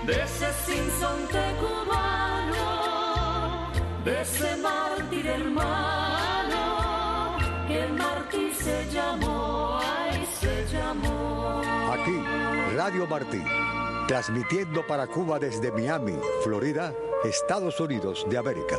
de ese sinsonte cubano, de ese mártir hermano, que el mártir se llamó, ay, se llamó. Aquí, Radio Martí, transmitiendo para Cuba desde Miami, Florida, Estados Unidos de América.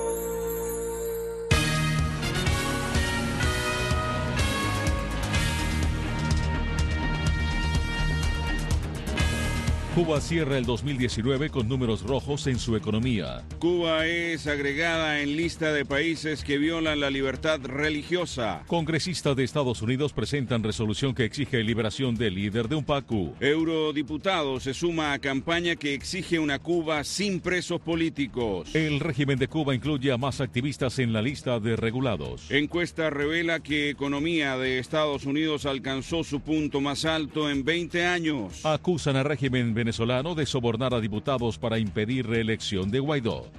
Cuba cierra el 2019 con números rojos en su economía. Cuba es agregada en lista de países que violan la libertad religiosa. Congresistas de Estados Unidos presentan resolución que exige liberación del líder de UNPACU. Eurodiputado se suma a campaña que exige una Cuba sin presos políticos. El régimen de Cuba incluye a más activistas en la lista de regulados. Encuesta revela que economía de Estados Unidos alcanzó su punto más alto en 20 años. Acusan al régimen venezolano de sobornar a diputados para impedir reelección de Guaidó.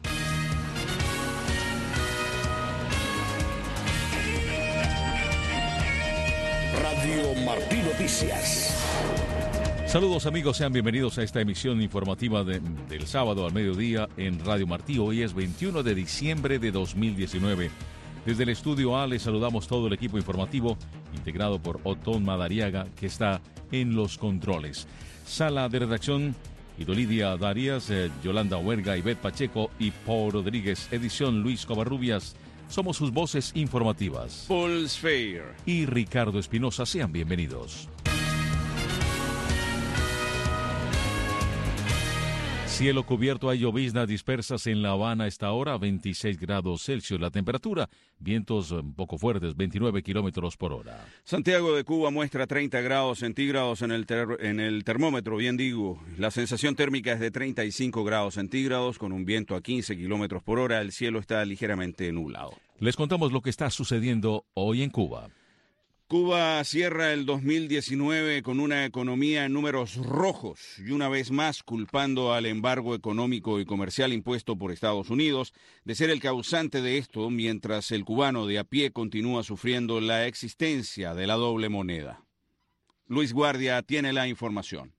Radio Martí Noticias. Saludos amigos, sean bienvenidos a esta emisión informativa del sábado al mediodía en Radio Martí. Hoy es 21 de diciembre de 2019. Desde el estudio A les saludamos todo el equipo informativo integrado por Otón Madariaga, que está en los controles. Sala de redacción, Idolidia Darias, Yolanda Huerga, Ivette Pacheco y Paul Rodríguez. Edición Luis Covarrubias. Somos sus voces informativas. Paul Sfeir y Ricardo Espinosa. Sean bienvenidos. Cielo cubierto, hay lloviznas dispersas en La Habana a esta hora, 26 grados Celsius la temperatura, vientos un poco fuertes, 29 kilómetros por hora. Santiago de Cuba muestra 30 grados centígrados en el termómetro, bien digo. La sensación térmica es de 35 grados centígrados con un viento a 15 kilómetros por hora. El cielo está ligeramente nublado. Les contamos lo que está sucediendo hoy en Cuba. Cuba cierra el 2019 con una economía en números rojos y una vez más culpando al embargo económico y comercial impuesto por Estados Unidos de ser el causante de esto, mientras el cubano de a pie continúa sufriendo la existencia de la doble moneda. Luis Guardia tiene la información.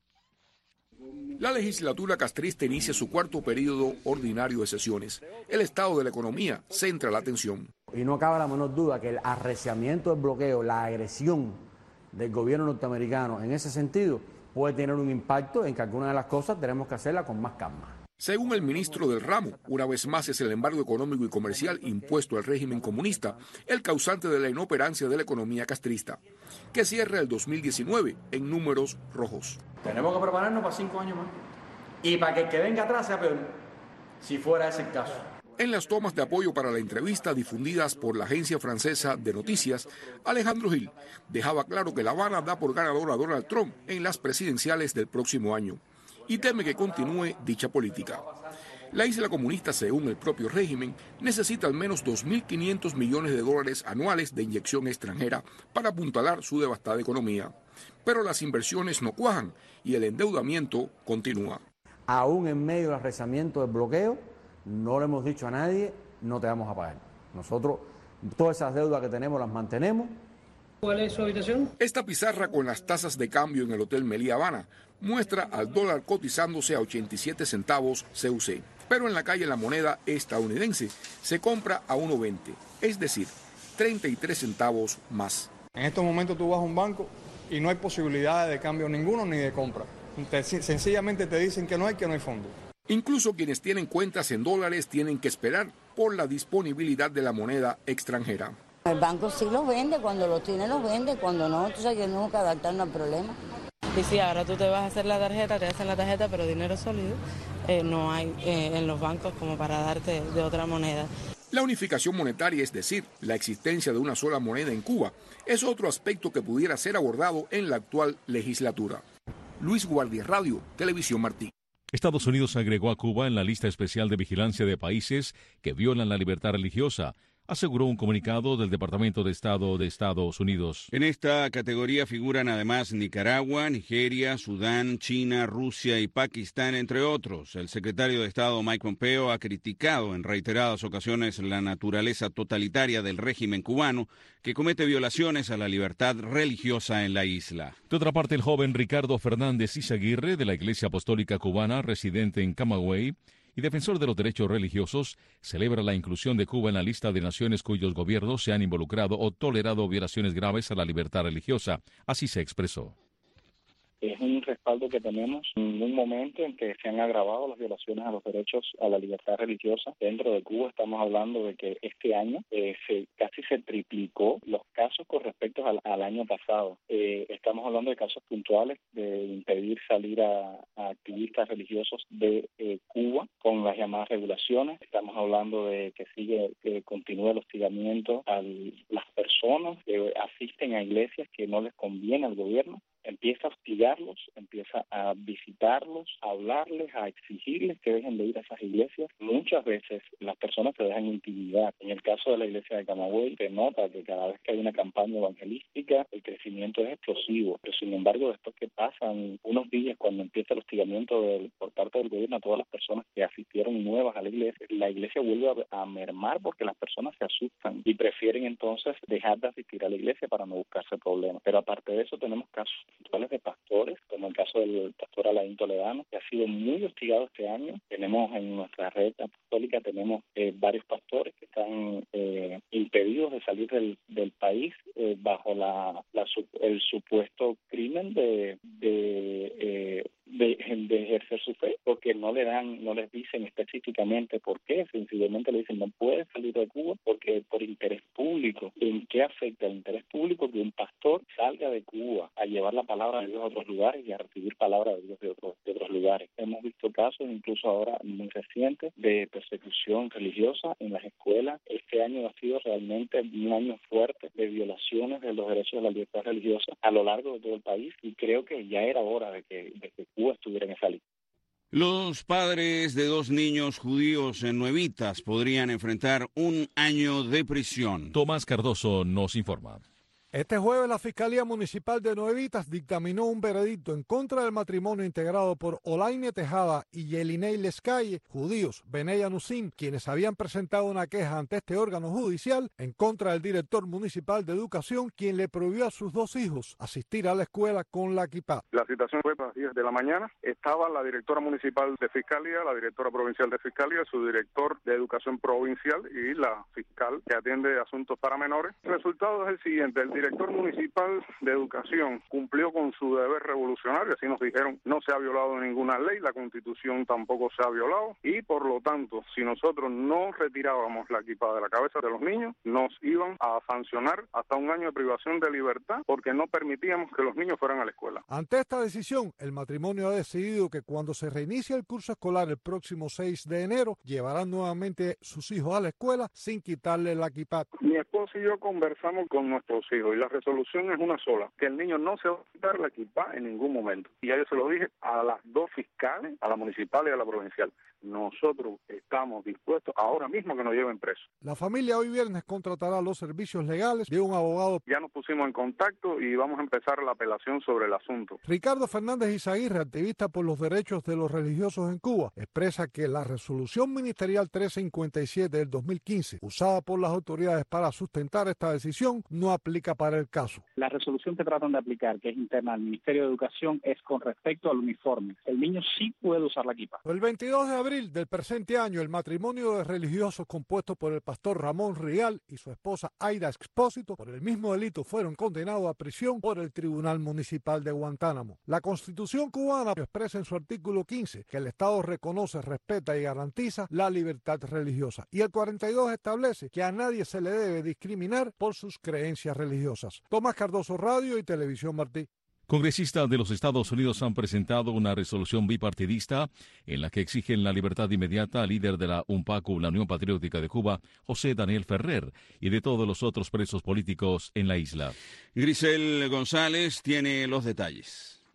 La legislatura castrista inicia su cuarto periodo ordinario de sesiones. El estado de la economía centra la atención. Y no cabe la menor duda que el arreciamiento del bloqueo, la agresión del gobierno norteamericano en ese sentido puede tener un impacto en que algunas de las cosas tenemos que hacerlas con más calma. Según el ministro del ramo, una vez más es el embargo económico y comercial impuesto al régimen comunista el causante de la inoperancia de la economía castrista, que cierra el 2019 en números rojos. Tenemos que prepararnos para 5 años más. Y para que el que venga atrás sea peor, si fuera ese el caso. En las tomas de apoyo para la entrevista difundidas por la agencia francesa de noticias, Alejandro Gil dejaba claro que La Habana da por ganador a Donald Trump en las presidenciales del próximo año y teme que continúe dicha política. La isla comunista, según el propio régimen, necesita al menos 2.500 millones de dólares anuales de inyección extranjera para apuntalar su devastada economía. Pero las inversiones no cuajan y el endeudamiento continúa. Aún en medio del arreciamiento del bloqueo, no le hemos dicho a nadie, no te vamos a pagar. Nosotros, todas esas deudas que tenemos las mantenemos. ¿Cuál es su habitación? Esta pizarra con las tasas de cambio en el Hotel Meliá Habana muestra al dólar cotizándose a 87 centavos CUC. Pero en la calle La Moneda estadounidense se compra a 1.20, es decir, 33 centavos más. En estos momentos tú vas a un banco y no hay posibilidad de cambio ninguno ni de compra. Sencillamente te dicen que no hay fondo. Incluso quienes tienen cuentas en dólares tienen que esperar por la disponibilidad de la moneda extranjera. El banco sí los vende, cuando los tiene los vende, cuando no, tú sabes que tenemos que adaptarnos al problema. Y sí, ahora tú te vas a hacer la tarjeta, te hacen la tarjeta, pero dinero sólido no hay en los bancos como para darte de otra moneda. La unificación monetaria, es decir, la existencia de una sola moneda en Cuba, es otro aspecto que pudiera ser abordado en la actual legislatura. Luis Guardia, Radio, Televisión Martí. Estados Unidos agregó a Cuba en la lista especial de vigilancia de países que violan la libertad religiosa, aseguró un comunicado del Departamento de Estado de Estados Unidos. En esta categoría figuran además Nicaragua, Nigeria, Sudán, China, Rusia y Pakistán, entre otros. El secretario de Estado Mike Pompeo ha criticado en reiteradas ocasiones la naturaleza totalitaria del régimen cubano, que comete violaciones a la libertad religiosa en la isla. De otra parte, el joven Ricardo Fernández Izaguirre, de la Iglesia Apostólica Cubana, residente en Camagüey y defensor de los derechos religiosos, celebra la inclusión de Cuba en la lista de naciones cuyos gobiernos se han involucrado o tolerado violaciones graves a la libertad religiosa. Así se expresó. Es un respaldo que tenemos en un momento en que se han agravado las violaciones a los derechos a la libertad religiosa dentro de Cuba. Estamos hablando de que este año casi se triplicó los casos con respecto al año pasado. Estamos hablando de casos puntuales de impedir salir a activistas religiosos de Cuba con las llamadas regulaciones. Estamos hablando de que continúa el hostigamiento a las personas que asisten a iglesias que no les conviene al gobierno. Empieza a hostigarlos, empieza a visitarlos, a hablarles, a exigirles que dejen de ir a esas iglesias. Muchas veces las personas se dejan intimidar. En el caso de la iglesia de Camagüey, se nota que cada vez que hay una campaña evangelística, el crecimiento es explosivo. Pero sin embargo, después que pasan unos días, cuando empieza el hostigamiento por parte del gobierno a todas las personas que asistieron nuevas a la iglesia vuelve a mermar porque las personas se asustan y prefieren entonces dejar de asistir a la iglesia para no buscarse problemas. Pero aparte de eso, tenemos casos puntuales de pastores, como el caso del pastor Alain Toledano, que ha sido muy hostigado este año. Tenemos en nuestra red apostólica varios pastores que están impedidos de salir del país bajo el supuesto crimen de ejercer su fe, porque no les dicen específicamente por qué, sencillamente le dicen no puedes salir de Cuba porque por interés público. ¿En qué afecta el interés público que un pastor salga de Cuba a llevar la palabra de Dios a otros lugares y a recibir palabra de Dios de otros lugares? Hemos visto casos, incluso ahora muy recientes, de persecución religiosa en las escuelas. Este año ha sido realmente un año fuerte de violaciones de los derechos de la libertad religiosa a lo largo de todo el país, y creo que ya era hora de que Cuba estuviera en esa lista. Los padres de 2 niños judíos en Nuevitas podrían enfrentar 1 año de prisión. Tomás Cardoso nos informa. Este jueves la Fiscalía Municipal de Nuevitas dictaminó un veredicto en contra del matrimonio integrado por Olaine Tejada y Yelinei Lescaye, judíos, Benei Anusim, quienes habían presentado una queja ante este órgano judicial en contra del director municipal de educación, quien le prohibió a sus 2 hijos asistir a la escuela con la kipá. La citación fue a las 10 de la mañana. Estaba la directora municipal de Fiscalía, la directora provincial de Fiscalía, su director de educación provincial y la fiscal que atiende asuntos para menores. El resultado es el siguiente: el director municipal de educación cumplió con su deber revolucionario, así nos dijeron, no se ha violado ninguna ley, la Constitución tampoco se ha violado, y por lo tanto, si nosotros no retirábamos la kipá de la cabeza de los niños, nos iban a sancionar hasta 1 año de privación de libertad porque no permitíamos que los niños fueran a la escuela. Ante esta decisión, el matrimonio ha decidido que cuando se reinicie el curso escolar el próximo 6 de enero, llevarán nuevamente sus hijos a la escuela sin quitarle la kipá. Mi esposo y yo conversamos con nuestros hijos y la resolución es una sola, que el niño no se va a quitar la kipá en ningún momento. Y ya yo se lo dije a las 2 fiscales, a la municipal y a la provincial. Nosotros estamos dispuestos ahora mismo que nos lleven presos. La familia hoy viernes contratará los servicios legales de un abogado. Ya nos pusimos en contacto y vamos a empezar la apelación sobre el asunto. Ricardo Fernández Izaguirre, activista por los derechos de los religiosos en Cuba, expresa que la resolución ministerial 357 del 2015, usada por las autoridades para sustentar esta decisión, no aplica para el caso. La resolución que tratan de aplicar, que es interna al Ministerio de Educación, es con respecto al uniforme. El niño sí puede usar la kipá. El 22 de abril del presente año, el matrimonio de religiosos compuesto por el pastor Ramón Rial y su esposa Aida Expósito por el mismo delito fueron condenados a prisión por el Tribunal Municipal de Guantánamo. La Constitución cubana expresa en su artículo 15 que el Estado reconoce, respeta y garantiza la libertad religiosa, y el 42 establece que a nadie se le debe discriminar por sus creencias religiosas. Tomás Cardoso, Radio y Televisión Martí. Congresistas de los Estados Unidos han presentado una resolución bipartidista en la que exigen la libertad inmediata al líder de la UNPACU, la Unión Patriótica de Cuba, José Daniel Ferrer, y de todos los otros presos políticos en la isla. Grisel González tiene los detalles.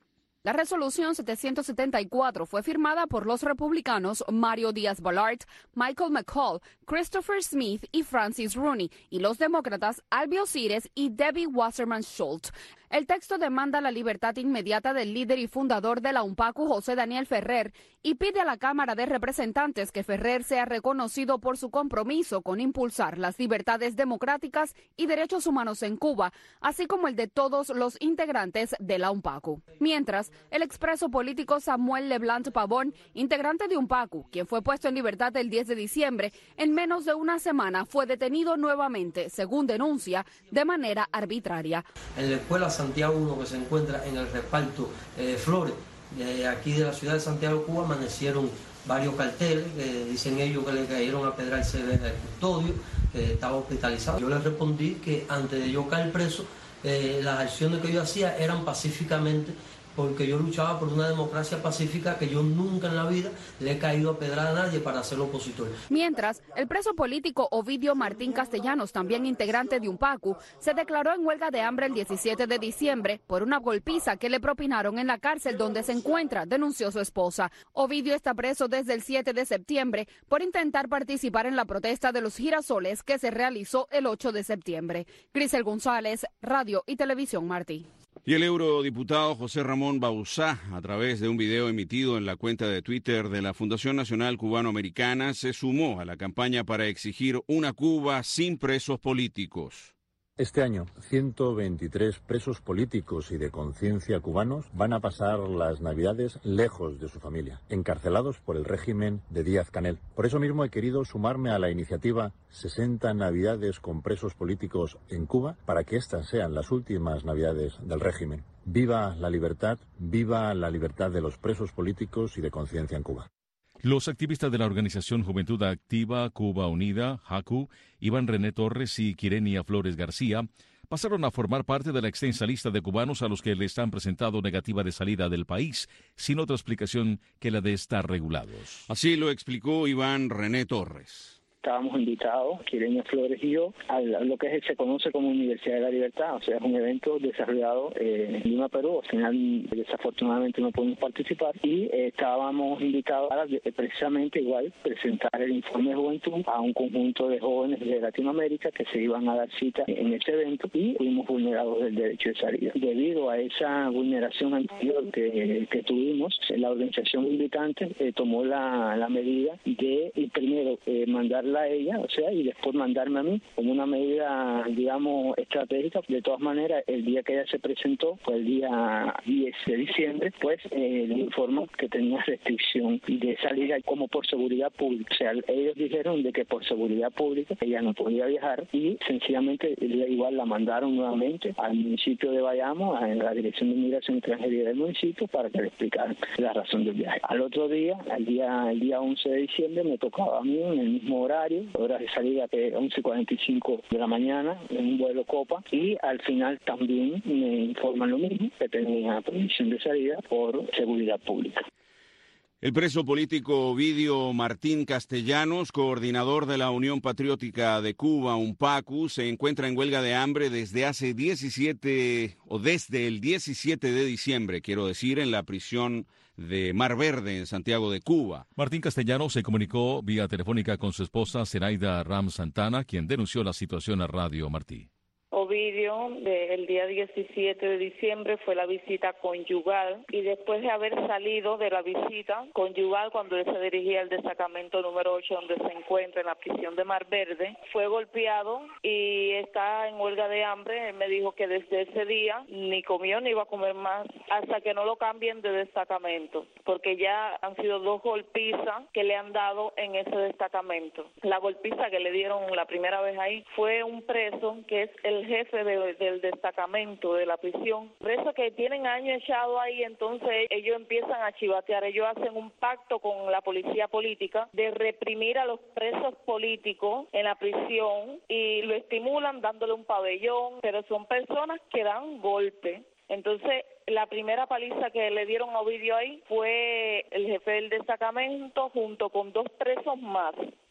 La resolución 774 fue firmada por los republicanos Mario Díaz-Balart, Michael McCall, Christopher Smith y Francis Rooney, y los demócratas Albio Cires y Debbie Wasserman Schultz. El texto demanda la libertad inmediata del líder y fundador de la UNPACU, José Daniel Ferrer, y pide a la Cámara de Representantes que Ferrer sea reconocido por su compromiso con impulsar las libertades democráticas y derechos humanos en Cuba, así como el de todos los integrantes de la UNPACU. Mientras, el expreso político Samuel Leblanc Pavón, integrante de UNPACU, quien fue puesto en libertad el 10 de diciembre, en menos de una semana fue detenido nuevamente, según denuncia, de manera arbitraria. En la escuela Santiago 1, que se encuentra en el reparto Flores, aquí de la ciudad de Santiago, Cuba, amanecieron varios carteles que dicen ellos que le cayeron a pedrarse el custodio, que estaba hospitalizado. Yo les respondí que antes de yo caer preso, las acciones que yo hacía eran pacíficamente, porque yo luchaba por una democracia pacífica, que yo nunca en la vida le he caído a pedrar a nadie para ser opositor. Mientras, el preso político Ovidio Martín Castellanos, también integrante de UNPACU, se declaró en huelga de hambre el 17 de diciembre por una golpiza que le propinaron en la cárcel donde se encuentra, denunció su esposa. Ovidio está preso desde el 7 de septiembre por intentar participar en la protesta de los girasoles que se realizó el 8 de septiembre. Grisel González, Radio y Televisión Martí. Y el eurodiputado José Ramón Bauzá, a través de un video emitido en la cuenta de Twitter de la Fundación Nacional Cubano-Americana, se sumó a la campaña para exigir una Cuba sin presos políticos. Este año, 123 presos políticos y de conciencia cubanos van a pasar las Navidades lejos de su familia, encarcelados por el régimen de Díaz-Canel. Por eso mismo he querido sumarme a la iniciativa 60 Navidades con presos políticos en Cuba, para que estas sean las últimas Navidades del régimen. Viva la libertad de los presos políticos y de conciencia en Cuba. Los activistas de la organización Juventud Activa Cuba Unida, JACU, Iván René Torres y Quirenia Flores García, pasaron a formar parte de la extensa lista de cubanos a los que les han presentado negativa de salida del país, sin otra explicación que la de estar regulados. Así lo explicó Iván René Torres. Estábamos invitados, Quirenia Flores y yo, a lo que se conoce como Universidad de la Libertad, o sea, es un evento desarrollado en Lima, Perú. Al final, desafortunadamente, no pudimos participar y estábamos invitados a precisamente igual presentar el informe de juventud a un conjunto de jóvenes de Latinoamérica que se iban a dar cita en ese evento y fuimos vulnerados del derecho de salida. Debido a esa vulneración anterior que tuvimos, la organización militante tomó la medida de primero mandarla a ella, o sea, y después mandarme a mí como una medida, digamos, estratégica. De todas maneras, el día que ella se presentó, fue el día 10 de diciembre, pues le informó que tenía restricción de salida como por seguridad pública. O sea, ellos dijeron de que por seguridad pública ella no podía viajar y sencillamente igual la mandaron nuevamente al municipio de Bayamo, a la Dirección de Inmigración y Extranjería del municipio, para que le explicaran la razón del viaje. Al otro día, el día 11 de diciembre, me tocaba a mí en el mismo horas de salida de 11:45 de la mañana en un vuelo Copa, y al final también me informan lo mismo, que tenía prohibición de salida por seguridad pública. El preso político Ovidio Martín Castellanos, coordinador de la Unión Patriótica de Cuba, UNPACU, se encuentra en huelga de hambre desde el 17 de diciembre, en la prisión de Mar Verde, en Santiago de Cuba. Martín Castellanos se comunicó vía telefónica con su esposa Zenaida Ram Santana, quien denunció la situación a Radio Martí. Ovidio, el día 17 de diciembre fue la visita conyugal, y después de haber salido de la visita conyugal, cuando él se dirigía al destacamento número 8, donde se encuentra en la prisión de Mar Verde, fue golpeado y está en huelga de hambre. Él me dijo que desde ese día ni comió ni iba a comer más hasta que no lo cambien de destacamento, porque ya han sido 2 golpizas que le han dado en ese destacamento. La golpiza que le dieron la primera vez ahí fue un preso que es el jefe del destacamento de la prisión, presos que tienen años echados ahí. Entonces ellos empiezan a chivatear, ellos hacen un pacto con la policía política de reprimir a los presos políticos en la prisión y lo estimulan dándole un pabellón, pero son personas que dan golpe. Entonces, la primera paliza que le dieron a Ovidio ahí fue el jefe del destacamento junto con 2 presos más.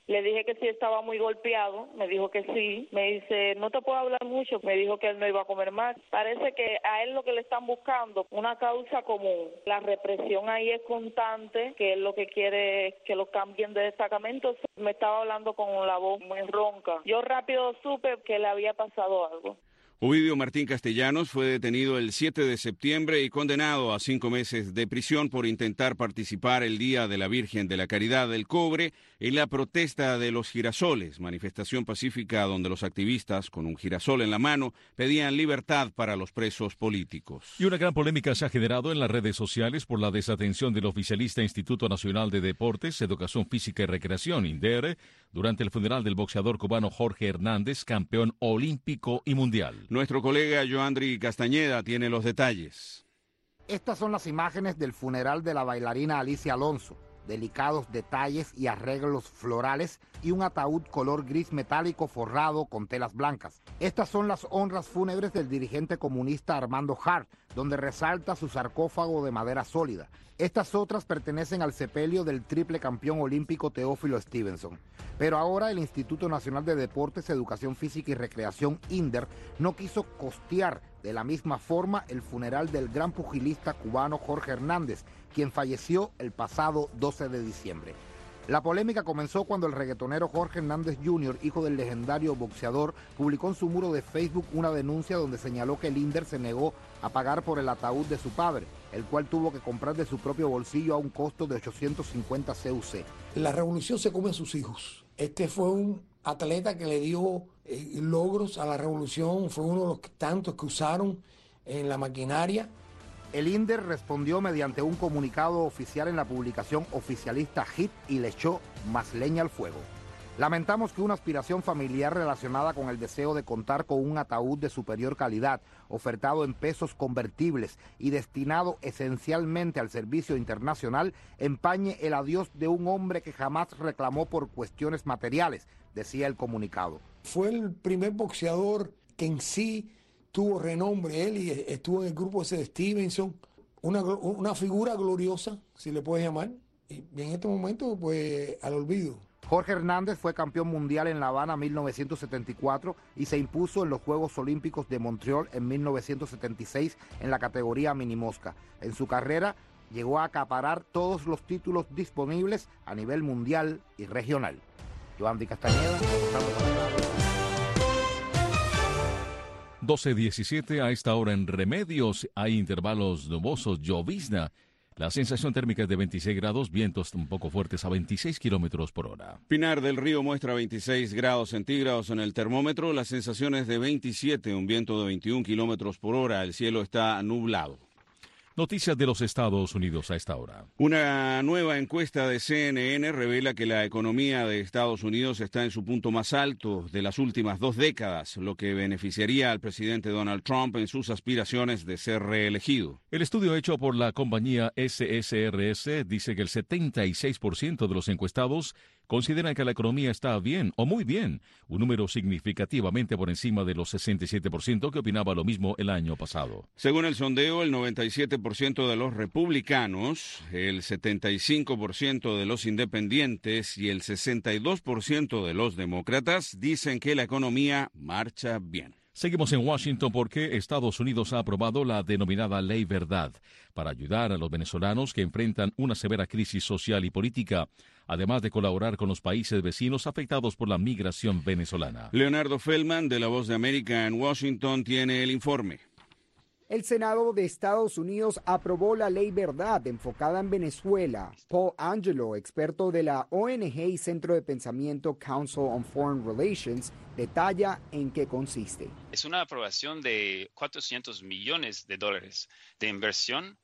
Le dije que sí estaba muy golpeado, me dijo que sí. Me dice, no te puedo hablar mucho, me dijo que él no iba a comer más. Parece que a él lo que le están buscando, una causa común. La represión ahí es constante, que él lo que quiere es que lo cambien de destacamento. Me estaba hablando con la voz muy ronca. Yo rápido supe que le había pasado algo. Ovidio Martín Castellanos fue detenido el 7 de septiembre y condenado a 5 meses de prisión por intentar participar el Día de la Virgen de la Caridad del Cobre en la protesta de los girasoles, manifestación pacífica donde los activistas, con un girasol en la mano, pedían libertad para los presos políticos. Y una gran polémica se ha generado en las redes sociales por la desatención del oficialista Instituto Nacional de Deportes, Educación Física y Recreación, INDER, durante el funeral del boxeador cubano Jorge Hernández, campeón olímpico y mundial. Nuestro colega Joandri Castañeda tiene los detalles. Estas son las imágenes del funeral de la bailarina Alicia Alonso. Delicados detalles y arreglos florales y un ataúd color gris metálico forrado con telas blancas. Estas son las honras fúnebres del dirigente comunista Armando Hart, donde resalta su sarcófago de madera sólida. Estas otras pertenecen al sepelio del triple campeón olímpico Teófilo Stevenson. Pero ahora el Instituto Nacional de Deportes, Educación Física y Recreación, INDER, no quiso costear de la misma forma el funeral del gran pugilista cubano Jorge Hernández, quien falleció el pasado 12 de diciembre. La polémica comenzó cuando el reggaetonero Jorge Hernández Jr., hijo del legendario boxeador, publicó en su muro de Facebook una denuncia donde señaló que el INDER se negó a pagar por el ataúd de su padre, el cual tuvo que comprar de su propio bolsillo a un costo de 850 CUC. La revolución se come a sus hijos. Este fue un atleta que le dio logros a la revolución, fue uno de los tantos que usaron en la maquinaria. El INDER respondió mediante un comunicado oficial en la publicación oficialista HIT y le echó más leña al fuego. Lamentamos que una aspiración familiar relacionada con el deseo de contar con un ataúd de superior calidad, ofertado en pesos convertibles y destinado esencialmente al servicio internacional, empañe el adiós de un hombre que jamás reclamó por cuestiones materiales, decía el comunicado. Fue el primer boxeador que en sí tuvo renombre, él, y estuvo en el grupo ese de Stevenson, una figura gloriosa, si le puedes llamar, y en este momento, pues, al olvido. Jorge Hernández fue campeón mundial en La Habana en 1974 y se impuso en los Juegos Olímpicos de Montreal en 1976 en la categoría minimosca. En su carrera llegó a acaparar todos los títulos disponibles a nivel mundial y regional. Joandri Castañeda, 12:17 a esta hora en Remedios. Hay intervalos nubosos, llovizna. La sensación térmica es de 26 grados, vientos un poco fuertes a 26 kilómetros por hora. Pinar del Río muestra 26 grados centígrados en el termómetro, la sensación es de 27, un viento de 21 kilómetros por hora, el cielo está nublado. Noticias de los Estados Unidos a esta hora. Una nueva encuesta de CNN revela que la economía de Estados Unidos está en su punto más alto de las últimas 2 décadas, lo que beneficiaría al presidente Donald Trump en sus aspiraciones de ser reelegido. El estudio hecho por la compañía SSRS dice que el 76% de los encuestados consideran que la economía está bien o muy bien, un número significativamente por encima de los 67% que opinaba lo mismo el año pasado. Según el sondeo, el 97% de los republicanos, el 75% de los independientes y el 62% de los demócratas dicen que la economía marcha bien. Seguimos en Washington porque Estados Unidos ha aprobado la denominada Ley Verdad para ayudar a los venezolanos que enfrentan una severa crisis social y política, además de colaborar con los países vecinos afectados por la migración venezolana. Leonardo Feldman, de La Voz de América en Washington, tiene el informe. El Senado de Estados Unidos aprobó la Ley Verdad enfocada en Venezuela. Paul Angelo, experto de la ONG y Centro de Pensamiento Council on Foreign Relations, detalla en qué consiste. Es una aprobación de $400 millones de inversión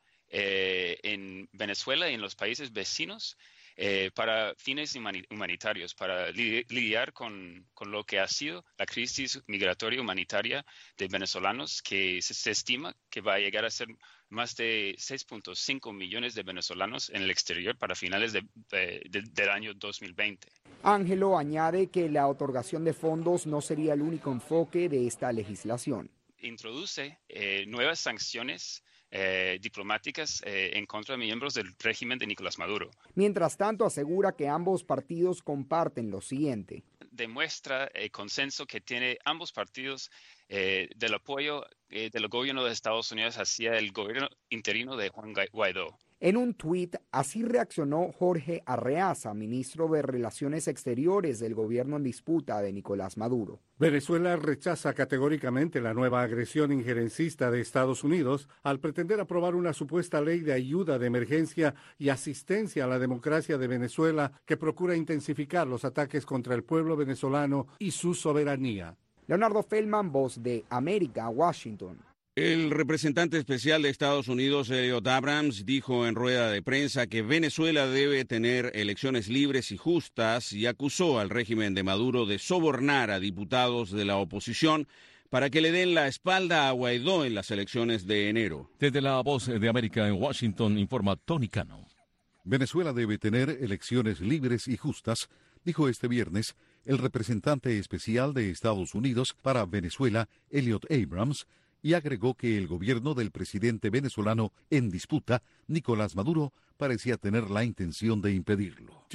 en Venezuela y en los países vecinos para fines humanitarios, para lidiar con lo que ha sido la crisis migratoria humanitaria de venezolanos, que se estima que va a llegar a ser más de 6.5 millones de venezolanos en el exterior para finales del año 2020. Ángelo añade que la otorgación de fondos no sería el único enfoque de esta legislación. Introduce nuevas sanciones diplomáticas en contra de miembros del régimen de Nicolás Maduro. Mientras tanto, asegura que ambos partidos comparten lo siguiente. Demuestra el consenso que tiene ambos partidos del apoyo del gobierno de Estados Unidos hacia el gobierno interino de Juan Guaidó. En un tuit, así reaccionó Jorge Arreaza, ministro de Relaciones Exteriores del gobierno en disputa de Nicolás Maduro. Venezuela rechaza categóricamente la nueva agresión injerencista de Estados Unidos al pretender aprobar una supuesta ley de ayuda de emergencia y asistencia a la democracia de Venezuela que procura intensificar los ataques contra el pueblo venezolano y su soberanía. Leonardo Feldman, Voz de América, Washington. El representante especial de Estados Unidos, Elliot Abrams, dijo en rueda de prensa que Venezuela debe tener elecciones libres y justas y acusó al régimen de Maduro de sobornar a diputados de la oposición para que le den la espalda a Guaidó en las elecciones de enero. Desde la Voz de América en Washington informa Tony Cano. Venezuela debe tener elecciones libres y justas, dijo este viernes el representante especial de Estados Unidos para Venezuela, Elliot Abrams, y agregó que el gobierno del presidente venezolano en disputa, Nicolás Maduro, parecía tener la intención de impedirlo.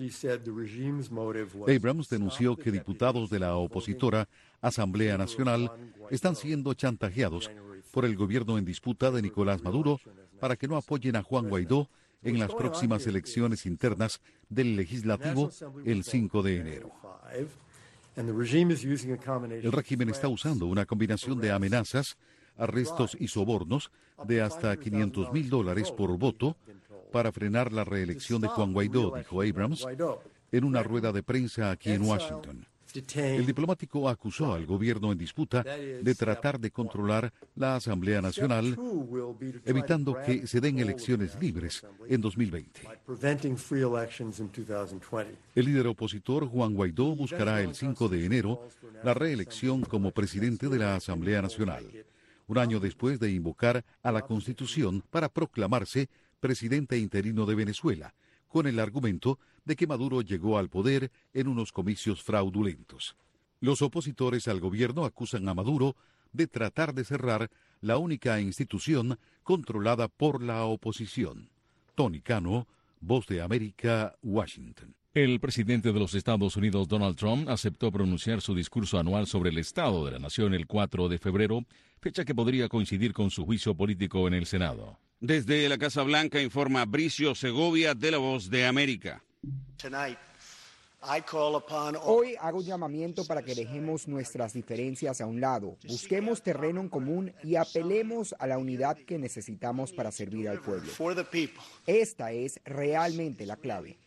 Abrams denunció que diputados de la opositora Asamblea Nacional están siendo chantajeados por el gobierno en disputa de Nicolás Maduro para que no apoyen a Juan Guaidó en las próximas elecciones internas del legislativo el 5 de enero. El régimen está usando una combinación de amenazas, arrestos y sobornos de hasta $500,000 por voto para frenar la reelección de Juan Guaidó, dijo Abrams en una rueda de prensa aquí en Washington. El diplomático acusó al gobierno en disputa de tratar de controlar la Asamblea Nacional, evitando que se den elecciones libres en 2020. El líder opositor Juan Guaidó buscará el 5 de enero la reelección como presidente de la Asamblea Nacional, un año después de invocar a la Constitución para proclamarse presidente interino de Venezuela, con el argumento de que Maduro llegó al poder en unos comicios fraudulentos. Los opositores al gobierno acusan a Maduro de tratar de cerrar la única institución controlada por la oposición. Tony Cano, Voz de América, Washington. El presidente de los Estados Unidos, Donald Trump, aceptó pronunciar su discurso anual sobre el Estado de la Nación el 4 de febrero, fecha que podría coincidir con su juicio político en el Senado. Desde la Casa Blanca informa Bricio Segovia de la Voz de América. Hoy hago un llamamiento para que dejemos nuestras diferencias a un lado, busquemos terreno en común y apelemos a la unidad que necesitamos para servir al pueblo. Esta es realmente la clave.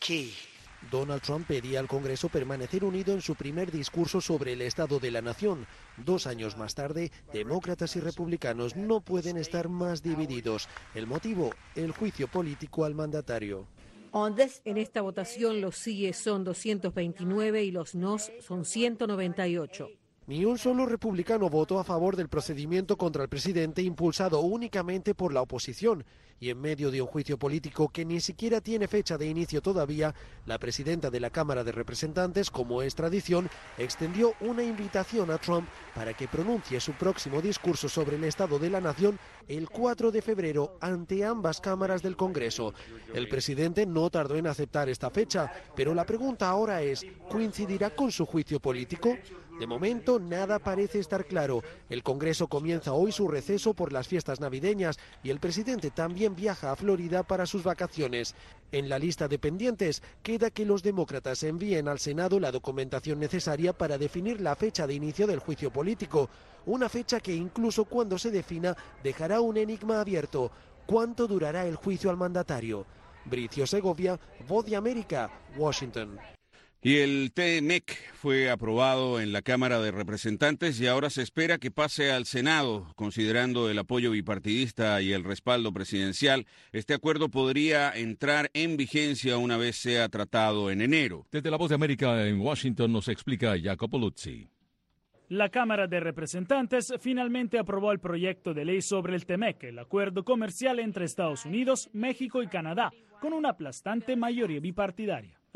Donald Trump pedía al Congreso permanecer unido en su primer discurso sobre el Estado de la Nación. 2 años más tarde, demócratas y republicanos no pueden estar más divididos. El motivo, el juicio político al mandatario. En esta votación los síes son 229 y los nos son 198. Ni un solo republicano votó a favor del procedimiento contra el presidente impulsado únicamente por la oposición. Y en medio de un juicio político que ni siquiera tiene fecha de inicio todavía, la presidenta de la Cámara de Representantes, como es tradición, extendió una invitación a Trump para que pronuncie su próximo discurso sobre el Estado de la Nación el 4 de febrero ante ambas cámaras del Congreso. El presidente no tardó en aceptar esta fecha, pero la pregunta ahora es, ¿coincidirá con su juicio político? De momento, nada parece estar claro. El Congreso comienza hoy su receso por las fiestas navideñas y el presidente también viaja a Florida para sus vacaciones. En la lista de pendientes queda que los demócratas envíen al Senado la documentación necesaria para definir la fecha de inicio del juicio político. Una fecha que incluso cuando se defina dejará un enigma abierto. ¿Cuánto durará el juicio al mandatario? Bricio Segovia, Voz de América, Washington. Y el TMEC fue aprobado en la Cámara de Representantes y ahora se espera que pase al Senado. Considerando el apoyo bipartidista y el respaldo presidencial, este acuerdo podría entrar en vigencia una vez sea tratado en enero. Desde la Voz de América en Washington nos explica Jacopo Luzzi. La Cámara de Representantes finalmente aprobó el proyecto de ley sobre el TMEC, el acuerdo comercial entre Estados Unidos, México y Canadá, con una aplastante mayoría bipartidaria.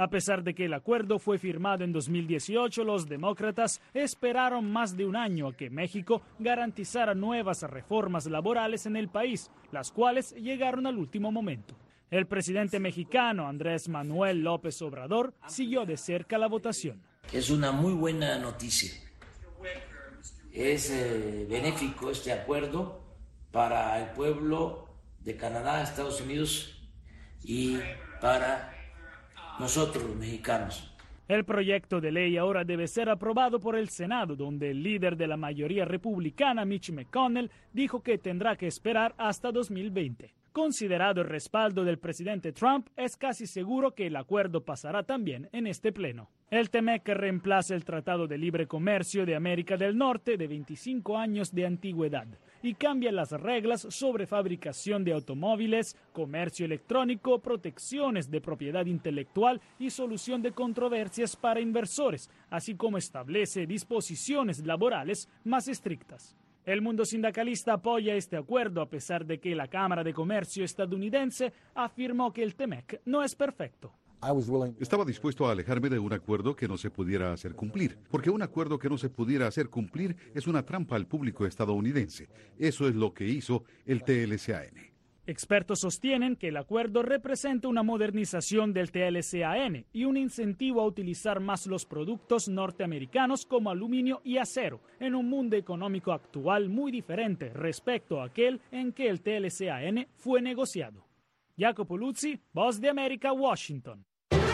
A pesar de que el acuerdo fue firmado en 2018, los demócratas esperaron más de un año a que México garantizara nuevas reformas laborales en el país, las cuales llegaron al último momento. El presidente mexicano Andrés Manuel López Obrador siguió de cerca la votación. Es una muy buena noticia. Es benéfico este acuerdo para el pueblo de Canadá, Estados Unidos y para nosotros los mexicanos. El proyecto de ley ahora debe ser aprobado por el Senado, donde el líder de la mayoría republicana, Mitch McConnell, dijo que tendrá que esperar hasta 2020. Considerado el respaldo del presidente Trump, es casi seguro que el acuerdo pasará también en este pleno. El TEMEC reemplaza el Tratado de Libre Comercio de América del Norte de 25 años de antigüedad y cambia las reglas sobre fabricación de automóviles, comercio electrónico, protecciones de propiedad intelectual y solución de controversias para inversores, así como establece disposiciones laborales más estrictas. El mundo sindicalista apoya este acuerdo a pesar de que la Cámara de Comercio estadounidense afirmó que el TEMEC no es perfecto. Estaba dispuesto a alejarme de un acuerdo que no se pudiera hacer cumplir, porque un acuerdo que no se pudiera hacer cumplir es una trampa al público estadounidense. Eso es lo que hizo el TLCAN. Expertos sostienen que el acuerdo representa una modernización del TLCAN y un incentivo a utilizar más los productos norteamericanos como aluminio y acero, en un mundo económico actual muy diferente respecto a aquel en que el TLCAN fue negociado. Jacopo Luzzi, Voz de América, Washington.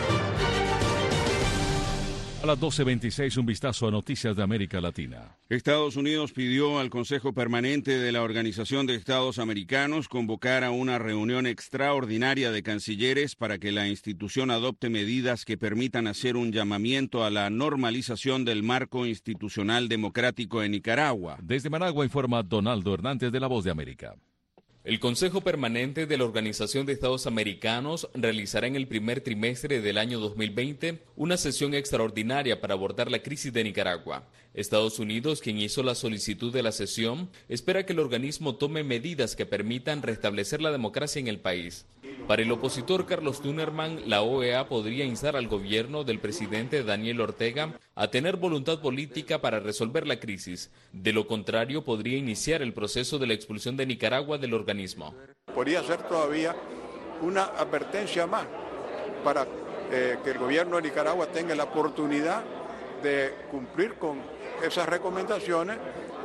A las 12:26, un vistazo a noticias de América Latina. Estados Unidos pidió al Consejo Permanente de la Organización de Estados Americanos convocar a una reunión extraordinaria de cancilleres para que la institución adopte medidas que permitan hacer un llamamiento a la normalización del marco institucional democrático en Nicaragua. Desde Managua informa Donaldo Hernández de La Voz de América. El Consejo Permanente de la Organización de Estados Americanos realizará en el primer trimestre del año 2020 una sesión extraordinaria para abordar la crisis de Nicaragua. Estados Unidos, quien hizo la solicitud de la sesión, espera que el organismo tome medidas que permitan restablecer la democracia en el país. Para el opositor Carlos Tunerman, la OEA podría instar al gobierno del presidente Daniel Ortega a tener voluntad política para resolver la crisis. De lo contrario, podría iniciar el proceso de la expulsión de Nicaragua del organismo. Podría ser todavía una advertencia más para que el gobierno de Nicaragua tenga la oportunidad de cumplir con esas recomendaciones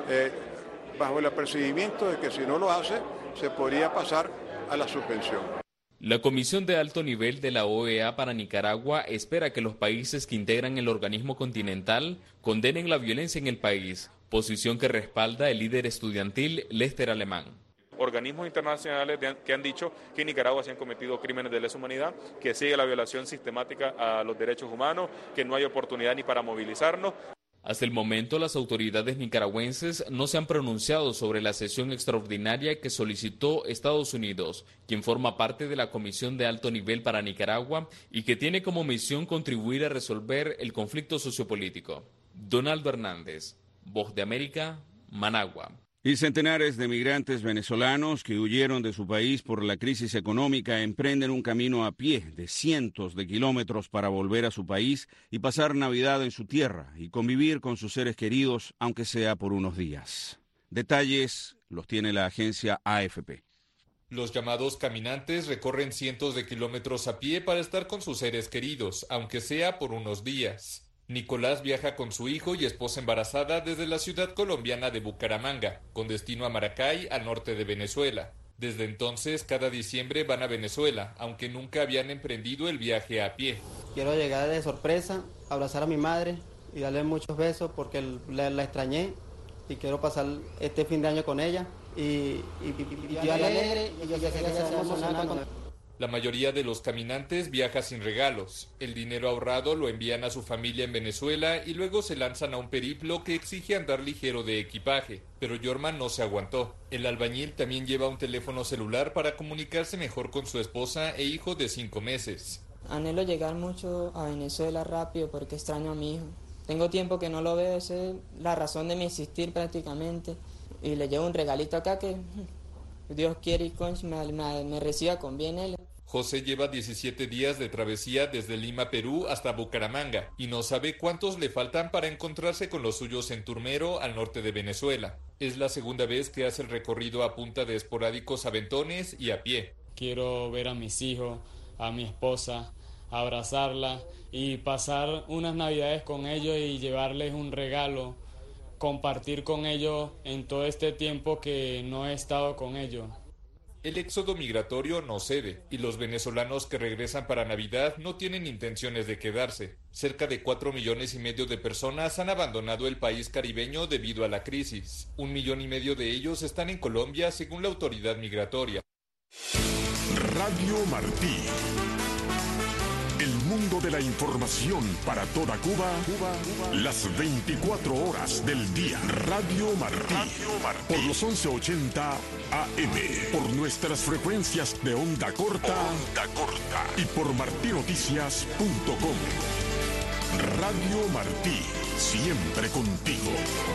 bajo el apercibimiento de que si no lo hace, se podría pasar a la suspensión. La Comisión de Alto Nivel de la OEA para Nicaragua espera que los países que integran el organismo continental condenen la violencia en el país, posición que respalda el líder estudiantil Lester Alemán. Organismos internacionales que han dicho que en Nicaragua se han cometido crímenes de lesa humanidad, que sigue la violación sistemática a los derechos humanos, que no hay oportunidad ni para movilizarnos. Hasta el momento, las autoridades nicaragüenses no se han pronunciado sobre la sesión extraordinaria que solicitó Estados Unidos, quien forma parte de la Comisión de Alto Nivel para Nicaragua y que tiene como misión contribuir a resolver el conflicto sociopolítico. Donaldo Hernández, Voz de América, Managua. Y centenares de migrantes venezolanos que huyeron de su país por la crisis económica emprenden un camino a pie de cientos de kilómetros para volver a su país y pasar Navidad en su tierra y convivir con sus seres queridos, aunque sea por unos días. Detalles los tiene la agencia AFP. Los llamados caminantes recorren cientos de kilómetros a pie para estar con sus seres queridos, aunque sea por unos días. Nicolás viaja con su hijo y esposa embarazada desde la ciudad colombiana de Bucaramanga, con destino a Maracay, al norte de Venezuela. Desde entonces, cada diciembre van a Venezuela, aunque nunca habían emprendido el viaje a pie. Quiero llegar de sorpresa, abrazar a mi madre y darle muchos besos porque la extrañé y quiero pasar este fin de año con ella. Y yo alegre y yo sé que ella se emociona con... La mayoría de los caminantes viaja sin regalos. El dinero ahorrado lo envían a su familia en Venezuela y luego se lanzan a un periplo que exige andar ligero de equipaje. Pero Yorman no se aguantó. El albañil también lleva un teléfono celular para comunicarse mejor con su esposa e hijo de 5 meses. Anhelo llegar mucho a Venezuela rápido porque extraño a mi hijo. Tengo tiempo que no lo veo, esa es la razón de mi existir prácticamente. Y le llevo un regalito acá que Dios quiere y me reciba con bien él. José lleva 17 días de travesía desde Lima, Perú, hasta Bucaramanga y no sabe cuántos le faltan para encontrarse con los suyos en Turmero, al norte de Venezuela. Es la segunda vez que hace el recorrido a punta de esporádicos aventones y a pie. Quiero ver a mis hijos, a mi esposa, abrazarla y pasar unas navidades con ellos y llevarles un regalo, compartir con ellos en todo este tiempo que no he estado con ellos. El éxodo migratorio no cede y los venezolanos que regresan para Navidad no tienen intenciones de quedarse. Cerca de 4,5 millones de personas han abandonado el país caribeño debido a la crisis. 1,5 millones de ellos están en Colombia, según la autoridad migratoria. Radio Martí. El mundo de la información para toda Cuba, las 24 horas del día. Radio Martí. Por los 1180 AM. Por nuestras frecuencias de onda corta. Y por martinoticias.com. Radio Martí. Siempre contigo.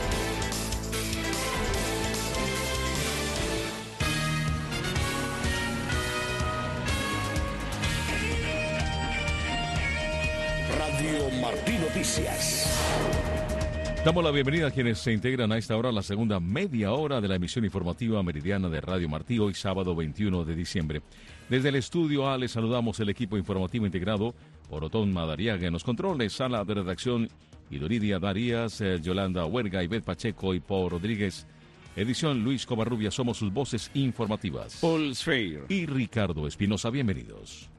Radio Martí Noticias. Damos la bienvenida a quienes se integran a esta hora, la segunda media hora de la emisión informativa meridiana de Radio Martí, hoy sábado 21 de diciembre. Desde el estudio A les saludamos el equipo informativo integrado por Otón Madariaga en los controles, sala de redacción Idoridia Darías, Yolanda Huerga, Ivette Pacheco y Paul Rodríguez. Edición Luis Covarrubia, somos sus voces informativas. Paul Schreier y Ricardo Espinosa, bienvenidos.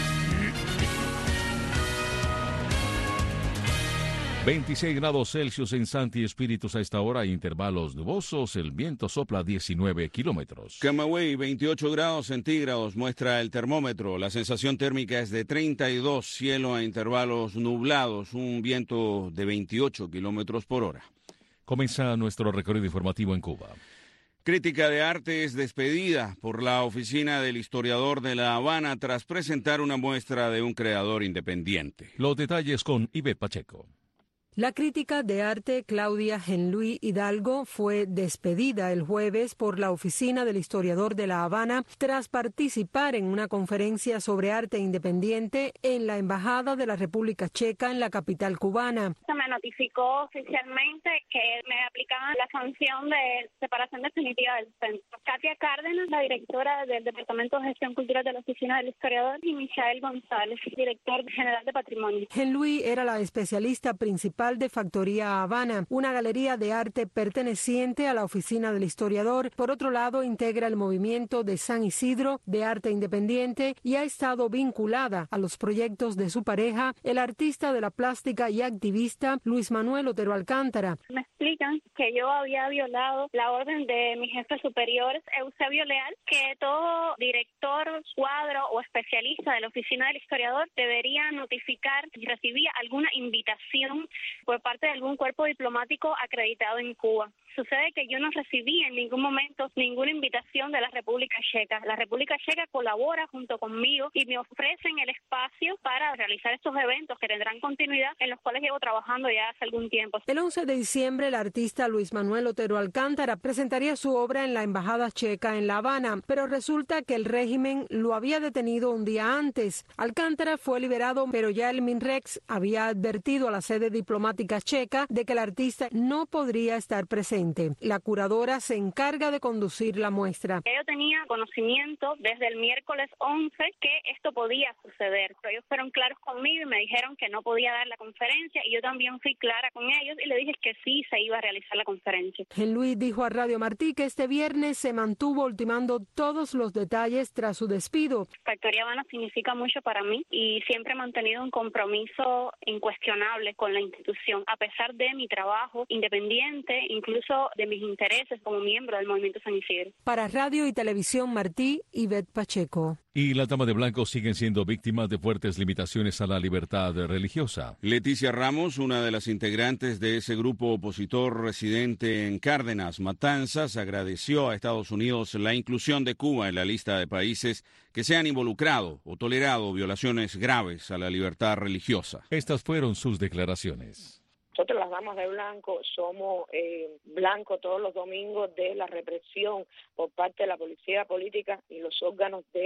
26 grados Celsius en Santi Espíritus a esta hora, intervalos nubosos, el viento sopla 19 kilómetros. Camagüey, 28 grados centígrados muestra el termómetro, la sensación térmica es de 32, cielo a intervalos nublados, un viento de 28 kilómetros por hora. Comienza nuestro recorrido informativo en Cuba. Crítica de arte es despedida por la oficina del historiador de La Habana tras presentar una muestra de un creador independiente. Los detalles con Ivette Pacheco. La crítica de arte Claudia Genluí Hidalgo fue despedida el jueves por la oficina del historiador de La Habana tras participar en una conferencia sobre arte independiente en la Embajada de la República Checa en la capital cubana. Se me notificó oficialmente que me aplicaban la sanción de separación definitiva del centro. Katia Cárdenas, la directora del Departamento de Gestión Cultural de la oficina del historiador, y Michael González, director general de Patrimonio. Genluí era la especialista principal de Factoría Habana, una galería de arte perteneciente a la oficina del historiador. Por otro lado, integra el movimiento de San Isidro de arte independiente y ha estado vinculada a los proyectos de su pareja, el artista de la plástica y activista Luis Manuel Otero Alcántara. Me explican que yo había violado la orden de mi jefe superior, Eusebio Leal, que todo director, cuadro o especialista de la oficina del historiador debería notificar si recibía alguna invitación por parte de algún cuerpo diplomático acreditado en Cuba. Sucede que yo no recibí en ningún momento ninguna invitación de la República Checa. La República Checa colabora junto conmigo y me ofrecen el espacio para realizar estos eventos que tendrán continuidad, en los cuales llevo trabajando ya hace algún tiempo. El 11 de diciembre, el artista Luis Manuel Otero Alcántara presentaría su obra en la Embajada Checa en La Habana, pero resulta que el régimen lo había detenido un día antes. Alcántara fue liberado, pero ya el MINREX había advertido a la sede diplomática checa de que el artista no podría estar presente. La curadora se encarga de conducir la muestra. Yo tenía conocimiento desde el miércoles 11 que esto podía suceder, pero ellos fueron claros conmigo y me dijeron que no podía dar la conferencia, y yo también fui clara con ellos y le dije que sí se iba a realizar la conferencia. Genluí dijo a Radio Martí que este viernes se mantuvo ultimando todos los detalles tras su despido. Factoría Habana significa mucho para mí y siempre he mantenido un compromiso incuestionable con la institución, a pesar de mi trabajo independiente, incluso de mis intereses como miembro del Movimiento San Isidro. Para Radio y Televisión Martí, Ivette Pacheco. Y las damas de blanco siguen siendo víctimas de fuertes limitaciones a la libertad religiosa. Leticia Ramos, una de las integrantes de ese grupo opositor residente en Cárdenas, Matanzas, agradeció a Estados Unidos la inclusión de Cuba en la lista de países que se han involucrado o tolerado violaciones graves a la libertad religiosa. Estas fueron sus declaraciones. Nosotros las damas de blanco somos blancos todos los domingos de la represión por parte de la policía política y los órganos de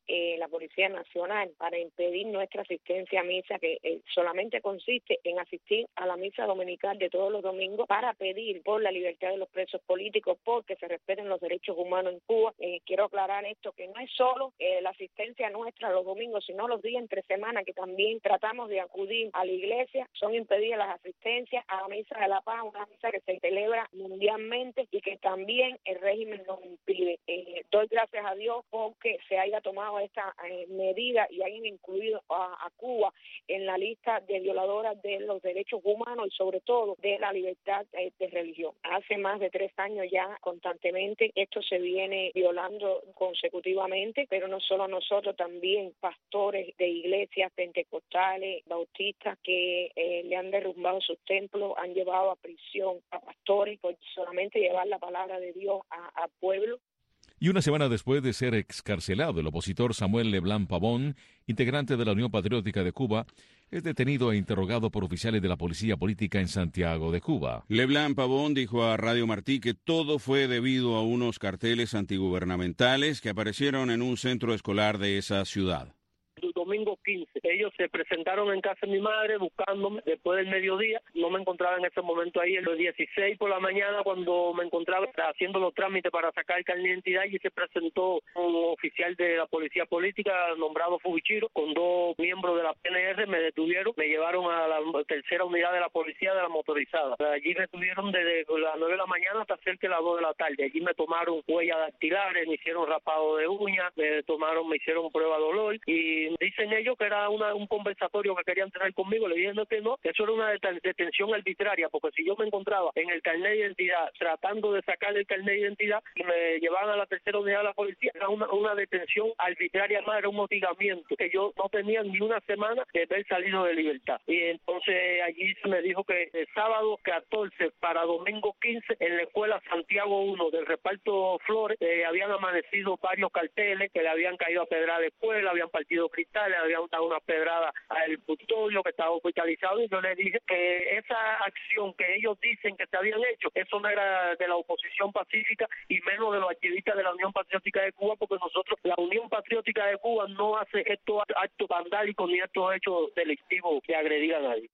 la Policía Nacional para impedir nuestra asistencia a misa, que solamente consiste en asistir a la misa dominical de todos los domingos para pedir por la libertad de los presos políticos, porque se respeten los derechos humanos en Cuba. Quiero aclarar esto, que no es solo la asistencia nuestra los domingos, sino los días entre semana, que también tratamos de acudir a la iglesia. Son impedidas las asistencias a la Misa de la Paz, una misa que se celebra mundialmente y que también el régimen nos impide. Doy gracias a Dios porque se haya tomado esta medida y hayan incluido a Cuba en la lista de violadoras de los derechos humanos y sobre todo de la libertad de religión. Hace más de 3 años ya constantemente esto se viene violando consecutivamente, pero no solo nosotros, también pastores de iglesias pentecostales, bautistas que le han derrumbado sus templos, han llevado a prisión a pastores por solamente llevar la palabra de Dios al pueblo. Y una semana después de ser excarcelado, el opositor Samuel Leblanc Pavón, integrante de la Unión Patriótica de Cuba, es detenido e interrogado por oficiales de la Policía Política en Santiago de Cuba. Leblanc Pavón dijo a Radio Martí que todo fue debido a unos carteles antigubernamentales que aparecieron en un centro escolar de esa ciudad. Domingo 15. Ellos se presentaron en casa de mi madre buscándome después del mediodía. No me encontraba en ese momento ahí. El 16 por la mañana, cuando me encontraba haciendo los trámites para sacar el carnet de identidad, y se presentó un oficial de la Policía Política nombrado Fubichiro con 2 miembros de la PNR. Me detuvieron, me llevaron a la tercera unidad de la policía de la motorizada. Allí me tuvieron desde las 9 de la mañana hasta cerca de las 2 de la tarde. Allí me tomaron huellas dactilares, me hicieron rapado de uñas, me hicieron prueba de dolor y dicen ellos que era un conversatorio que querían tener conmigo. Le dije que no, que eso era una detención arbitraria, porque si yo me encontraba en el carnet de identidad tratando de sacar el carnet de identidad y me llevaban a la tercera unidad de la policía, era una detención arbitraria más, era un hostigamiento, que yo no tenía ni una semana de haber salido de libertad. Y entonces allí se me dijo que el sábado 14 para domingo 15 en la escuela Santiago 1 del reparto Flores habían amanecido varios carteles que le habían caído a pedrar de escuela, habían partido cristales, habían dado una pedrada al custodio que estaba hospitalizado, y yo le dije que esa acción que ellos dicen que se habían hecho, eso no era de la oposición pacífica y menos de los activistas de la Unión Patriótica de Cuba, porque nosotros, la Unión Patriótica de Cuba, no hace estos actos vandálicos ni estos hechos delictivos de agredir a nadie.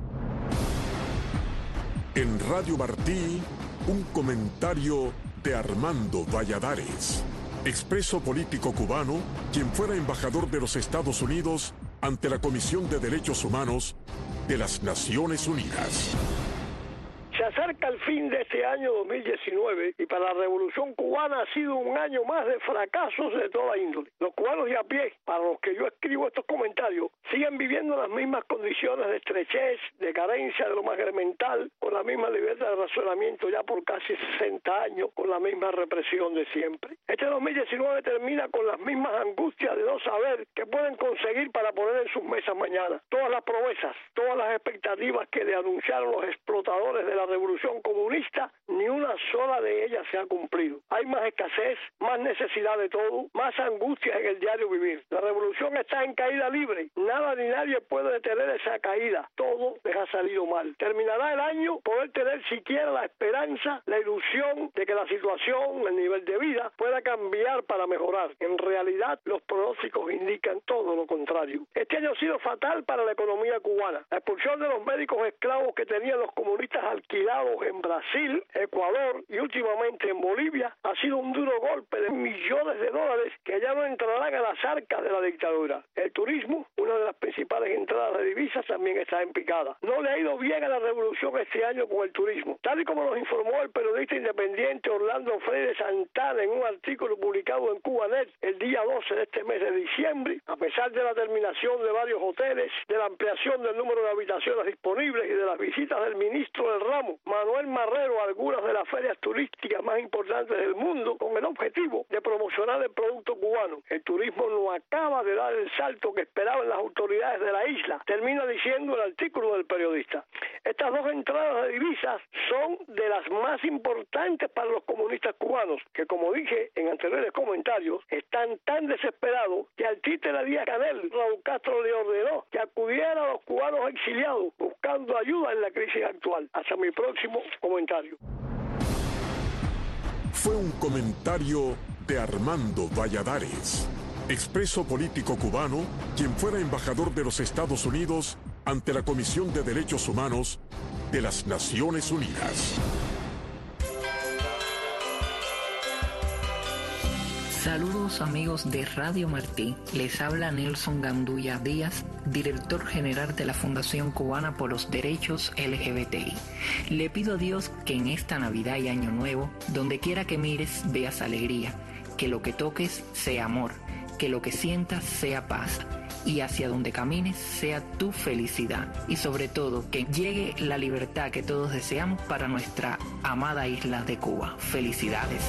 En Radio Martí, un comentario de Armando Valladares, expreso político cubano, quien fuera embajador de los Estados Unidos ante la Comisión de Derechos Humanos de las Naciones Unidas. Se acerca el fin de este año 2019 y para la Revolución Cubana ha sido un año más de fracasos de toda índole. Los cubanos de a pie, para los que yo escribo estos comentarios, siguen viviendo las mismas condiciones de estrechez, de carencia de lo más elemental, con la misma libertad de razonamiento ya por casi 60 años, con la misma represión de siempre. Este 2019 termina con las mismas angustias de no saber qué pueden conseguir para poner en sus mesas mañana. Todas las promesas, todas las expectativas que le anunciaron los explotadores de la Revolución Comunista, ni una sola de ellas se ha cumplido. Hay más escasez, más necesidad de todo, más angustias en el diario vivir. La revolución está en caída libre. Nada ni nadie puede detener esa caída. Todo les ha salido mal. Terminará el año poder tener siquiera la esperanza, la ilusión de que la situación, el nivel de vida, pueda cambiar para mejorar. En realidad, los pronósticos indican todo lo contrario. Este año ha sido fatal para la economía cubana. La expulsión de los médicos esclavos que tenían los comunistas alquilados en Brasil, Ecuador y últimamente en Bolivia ha sido un duro golpe de millones de dólares que ya no entrarán a las arcas de la dictadura. El turismo, una de las principales entradas de divisas, también está en picada. No le ha ido bien a la revolución este año con el turismo. Tal y como nos informó el periodista independiente Orlando Freire Santana en un artículo publicado en Cubanet el día 12 de este mes de diciembre, a pesar de la terminación de varios hoteles, de la ampliación del número de habitaciones disponibles y de las visitas del ministro del ramo, Manuel Marrero, a algunas de las ferias turísticas más importantes del mundo, con el objetivo de promocionar el producto cubano. El turismo no acaba de dar el salto que esperaban las autoridades de la isla, termina diciendo el artículo del periodista. Estas dos entradas de divisas son de las más importantes para los comunistas cubanos, que, como dije en anteriores comentarios, están tan desesperados que al títere Díaz-Canel, Raúl Castro le ordenó que acudieran a los cubanos exiliados buscando ayuda en la crisis actual. Hasta mi próximo comentario. Fue un comentario de Armando Valladares, expreso político cubano, quien fuera embajador de los Estados Unidos ante la Comisión de Derechos Humanos de las Naciones Unidas. Saludos amigos de Radio Martí, les habla Nelson Gandulla Díaz, director general de la Fundación Cubana por los Derechos LGBTI. Le pido a Dios que en esta Navidad y Año Nuevo, donde quiera que mires, veas alegría, que lo que toques sea amor, que lo que sientas sea paz, y hacia donde camines sea tu felicidad, y sobre todo que llegue la libertad que todos deseamos para nuestra amada isla de Cuba. Felicidades.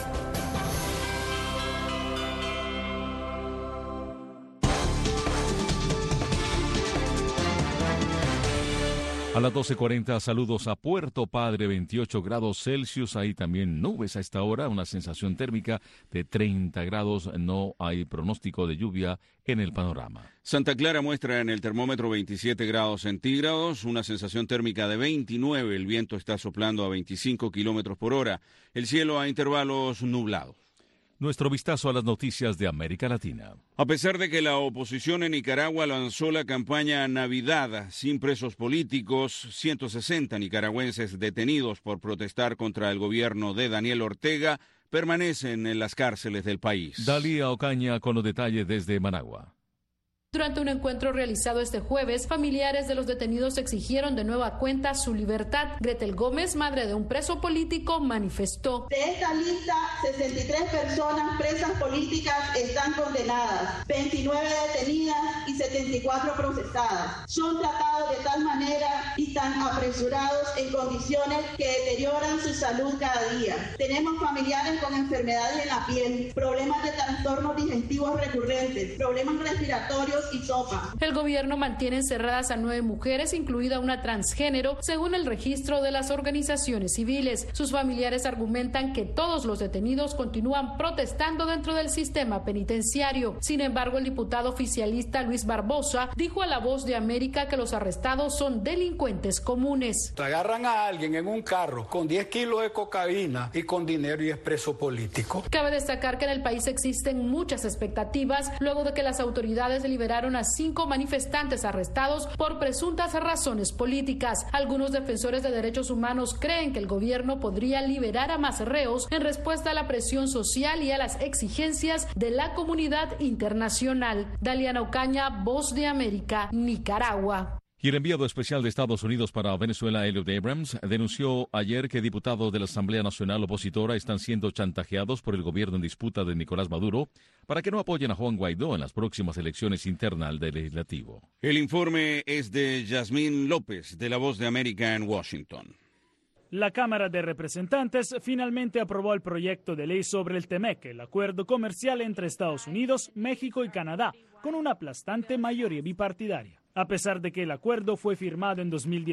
A las 12:40, saludos a Puerto Padre, 28 grados Celsius, hay también nubes a esta hora, una sensación térmica de 30 grados, no hay pronóstico de lluvia en el panorama. Santa Clara muestra en el termómetro 27 grados centígrados, una sensación térmica de 29, el viento está soplando a 25 kilómetros por hora, el cielo a intervalos nublados. Nuestro vistazo a las noticias de América Latina. A pesar de que la oposición en Nicaragua lanzó la campaña Navidad sin presos políticos, 160 nicaragüenses detenidos por protestar contra el gobierno de Daniel Ortega permanecen en las cárceles del país. Dalía Ocaña con los detalles desde Managua. Durante un encuentro realizado este jueves, familiares de los detenidos exigieron de nueva cuenta su libertad. Gretel Gómez, madre de un preso político, manifestó: de esta lista, 63 personas presas políticas están condenadas, 29 detenidas y 74 procesadas. Son tratados de tal manera y tan apresurados en condiciones que deterioran su salud cada día. Tenemos familiares con enfermedades en la piel, problemas de trastornos digestivos recurrentes, problemas respiratorios y sopa. El gobierno mantiene encerradas a 9 mujeres, incluida una transgénero, según el registro de las organizaciones civiles. Sus familiares argumentan que todos los detenidos continúan protestando dentro del sistema penitenciario. Sin embargo, el diputado oficialista Luis Barbosa dijo a La Voz de América que los arrestados son delincuentes comunes. Agarran a alguien en un carro con 10 kilos de cocaína y con dinero y es preso político. Cabe destacar que en el país existen muchas expectativas luego de que las autoridades liberaron a 5 manifestantes arrestados por presuntas razones políticas. Algunos defensores de derechos humanos creen que el gobierno podría liberar a más reos en respuesta a la presión social y a las exigencias de la comunidad internacional. Daliana Ocaña, Voz de América, Nicaragua. Y el enviado especial de Estados Unidos para Venezuela, Elliot Abrams, denunció ayer que diputados de la Asamblea Nacional Opositora están siendo chantajeados por el gobierno en disputa de Nicolás Maduro para que no apoyen a Juan Guaidó en las próximas elecciones internas del Legislativo. El informe es de Yasmín López, de La Voz de América en Washington. La Cámara de Representantes finalmente aprobó el proyecto de ley sobre el TEMEC, el acuerdo comercial entre Estados Unidos, México y Canadá, con una aplastante mayoría bipartidaria. A pesar de que el acuerdo fue firmado en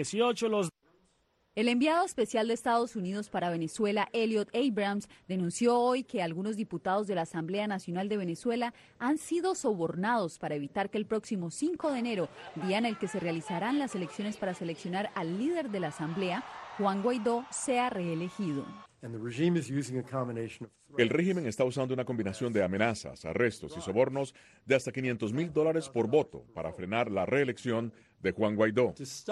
2018, El enviado especial de Estados Unidos para Venezuela, Elliot Abrams, denunció hoy que algunos diputados de la Asamblea Nacional de Venezuela han sido sobornados para evitar que el próximo 5 de enero, día en el que se realizarán las elecciones para seleccionar al líder de la Asamblea, Juan Guaidó, sea reelegido. El régimen está usando una combinación de amenazas, arrestos y sobornos de hasta $500,000 por voto para frenar la reelección de Juan Guaidó.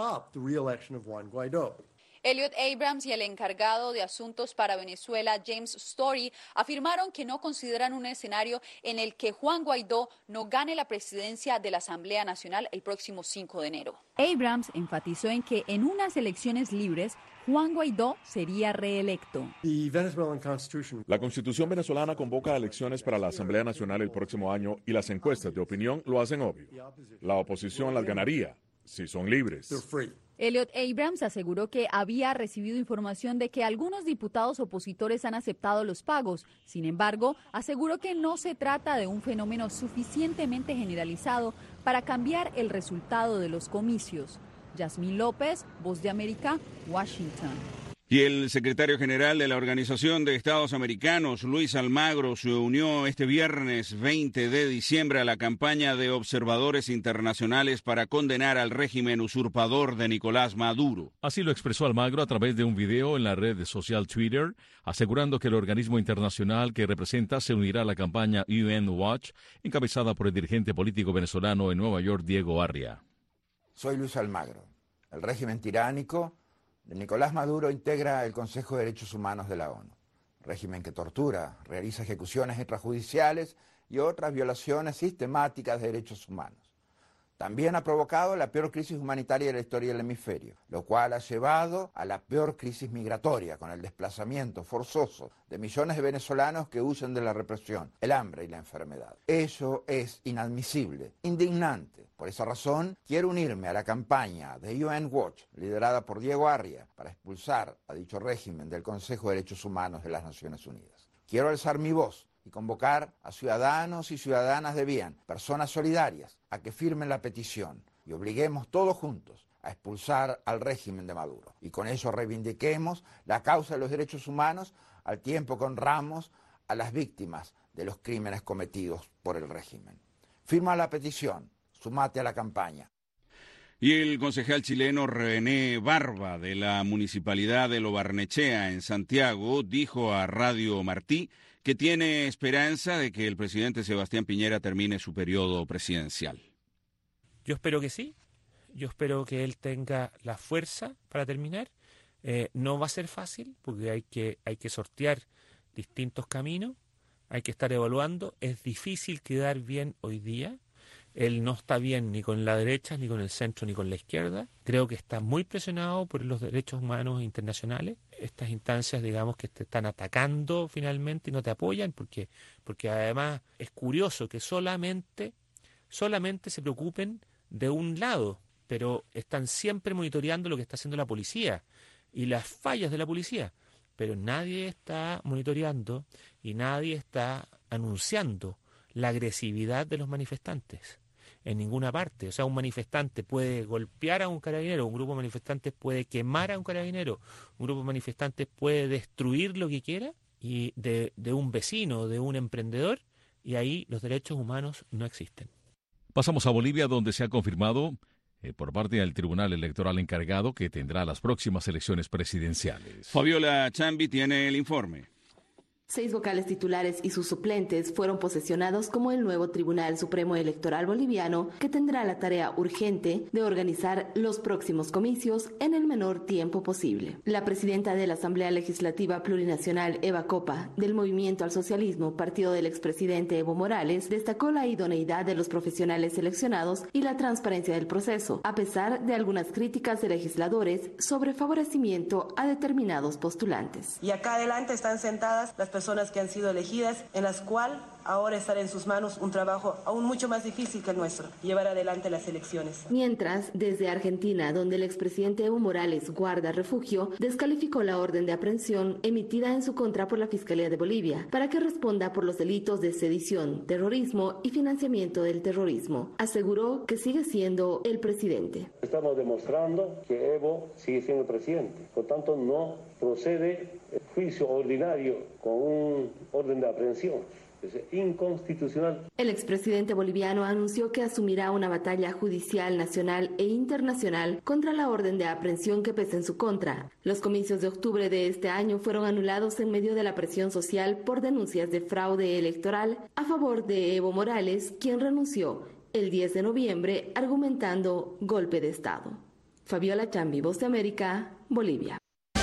Elliot Abrams y el encargado de asuntos para Venezuela, James Story, afirmaron que no consideran un escenario en el que Juan Guaidó no gane la presidencia de la Asamblea Nacional el próximo 5 de enero. Abrams enfatizó en que en unas elecciones libres, Juan Guaidó sería reelecto. La Constitución venezolana convoca a elecciones para la Asamblea Nacional el próximo año y las encuestas de opinión lo hacen obvio. La oposición las ganaría si son libres. Elliot Abrams aseguró que había recibido información de que algunos diputados opositores han aceptado los pagos. Sin embargo, aseguró que no se trata de un fenómeno suficientemente generalizado para cambiar el resultado de los comicios. Yasmín López, Voz de América, Washington. Y el secretario general de la Organización de Estados Americanos, Luis Almagro, se unió este viernes 20 de diciembre a la campaña de observadores internacionales para condenar al régimen usurpador de Nicolás Maduro. Así lo expresó Almagro a través de un video en la red social Twitter, asegurando que el organismo internacional que representa se unirá a la campaña UN Watch, encabezada por el dirigente político venezolano en Nueva York, Diego Arria. Soy Luis Almagro. El régimen tiránico de Nicolás Maduro integra el Consejo de Derechos Humanos de la ONU, régimen que tortura, realiza ejecuciones extrajudiciales y otras violaciones sistemáticas de derechos humanos. También ha provocado la peor crisis humanitaria de la historia del hemisferio, lo cual ha llevado a la peor crisis migratoria, con el desplazamiento forzoso de millones de venezolanos que huyen de la represión, el hambre y la enfermedad. Eso es inadmisible, indignante. Por esa razón, quiero unirme a la campaña de UN Watch, liderada por Diego Arria, para expulsar a dicho régimen del Consejo de Derechos Humanos de las Naciones Unidas. Quiero alzar mi voz y convocar a ciudadanos y ciudadanas de bien, personas solidarias, a que firmen la petición y obliguemos todos juntos a expulsar al régimen de Maduro. Y con ello reivindiquemos la causa de los derechos humanos al tiempo que honramos a las víctimas de los crímenes cometidos por el régimen. Firma la petición, sumate a la campaña. Y el concejal chileno René Barba, de la Municipalidad de Lo Barnechea, en Santiago, dijo a Radio Martí que tiene esperanza de que el presidente Sebastián Piñera termine su periodo presidencial. Yo espero que sí. Yo espero que él tenga la fuerza para terminar. No va a ser fácil porque hay que sortear distintos caminos, hay que estar evaluando. Es difícil quedar bien hoy día. Él no está bien ni con la derecha, ni con el centro, ni con la izquierda. Creo que está muy presionado por los derechos humanos internacionales. Estas instancias, digamos, que te están atacando finalmente y no te apoyan, porque además es curioso que solamente se preocupen de un lado, pero están siempre monitoreando lo que está haciendo la policía y las fallas de la policía. Pero nadie está monitoreando y nadie está anunciando la agresividad de los manifestantes. En ninguna parte. O sea, un manifestante puede golpear a un carabinero, un grupo de manifestantes puede quemar a un carabinero, un grupo de manifestantes puede destruir lo que quiera y de un vecino, de un emprendedor, y ahí los derechos humanos no existen. Pasamos a Bolivia, donde se ha confirmado por parte del Tribunal Electoral encargado que tendrá las próximas elecciones presidenciales. Fabiola Chambi tiene el informe. 6 vocales titulares y sus suplentes fueron posesionados como el nuevo Tribunal Supremo Electoral Boliviano, que tendrá la tarea urgente de organizar los próximos comicios en el menor tiempo posible. La presidenta de la Asamblea Legislativa Plurinacional, Eva Copa, del Movimiento al Socialismo, partido del expresidente Evo Morales, destacó la idoneidad de los profesionales seleccionados y la transparencia del proceso, a pesar de algunas críticas de legisladores sobre favorecimiento a determinados postulantes. Y acá adelante están sentadas las personas que han sido elegidas, en las cuales ahora estará en sus manos un trabajo aún mucho más difícil que el nuestro, llevar adelante las elecciones. Mientras, desde Argentina, donde el expresidente Evo Morales guarda refugio, descalificó la orden de aprehensión emitida en su contra por la Fiscalía de Bolivia para que responda por los delitos de sedición, terrorismo y financiamiento del terrorismo. Aseguró que sigue siendo el presidente. Estamos demostrando que Evo sigue siendo presidente, por tanto no procede el juicio ordinario con un orden de aprehensión. Es inconstitucional. El expresidente boliviano anunció que asumirá una batalla judicial nacional e internacional contra la orden de aprehensión que pesa en su contra. Los comicios de octubre de este año fueron anulados en medio de la presión social por denuncias de fraude electoral a favor de Evo Morales, quien renunció el 10 de noviembre argumentando golpe de Estado. Fabiola Chambi, Voz de América, Bolivia.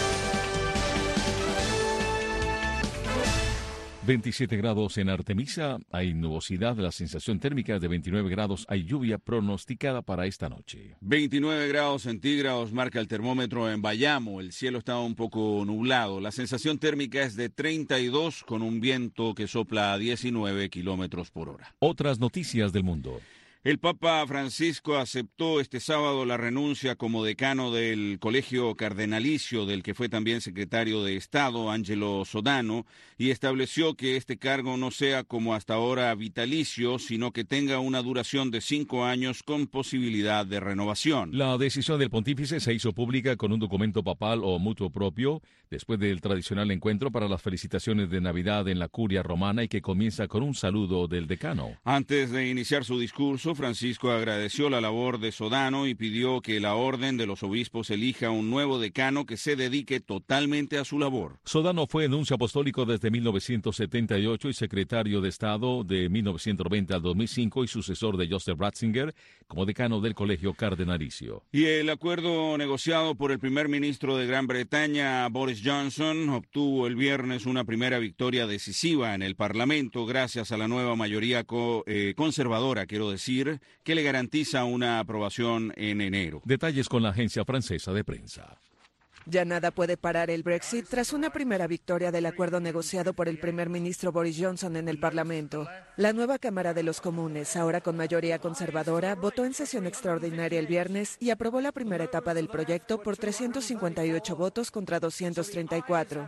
27 grados en Artemisa, hay nubosidad, la sensación térmica de 29 grados, hay lluvia pronosticada para esta noche. 29 grados centígrados marca el termómetro en Bayamo, el cielo está un poco nublado, la sensación térmica es de 32 con un viento que sopla a 19 kilómetros por hora. Otras noticias del mundo. El Papa Francisco aceptó este sábado la renuncia como decano del Colegio Cardenalicio, del que fue también secretario de Estado, Angelo Sodano, y estableció que este cargo no sea como hasta ahora vitalicio, sino que tenga una duración de 5 años con posibilidad de renovación. La decisión del pontífice se hizo pública con un documento papal o mutuo propio, después del tradicional encuentro para las felicitaciones de Navidad en la Curia Romana y que comienza con un saludo del decano. Antes de iniciar su discurso, Francisco agradeció la labor de Sodano y pidió que la Orden de los Obispos elija un nuevo decano que se dedique totalmente a su labor. Sodano fue nuncio apostólico desde 1978 y secretario de Estado de 1990 al 2005 y sucesor de Joseph Ratzinger como decano del Colegio Cardenalicio. Y el acuerdo negociado por el primer ministro de Gran Bretaña, Boris Johnson, obtuvo el viernes una primera victoria decisiva en el Parlamento gracias a la nueva mayoría conservadora, que le garantiza una aprobación en enero. Detalles con la agencia francesa de prensa. Ya nada puede parar el Brexit tras una primera victoria del acuerdo negociado por el primer ministro Boris Johnson en el Parlamento. La nueva Cámara de los Comunes, ahora con mayoría conservadora, votó en sesión extraordinaria el viernes y aprobó la primera etapa del proyecto por 358 votos contra 234.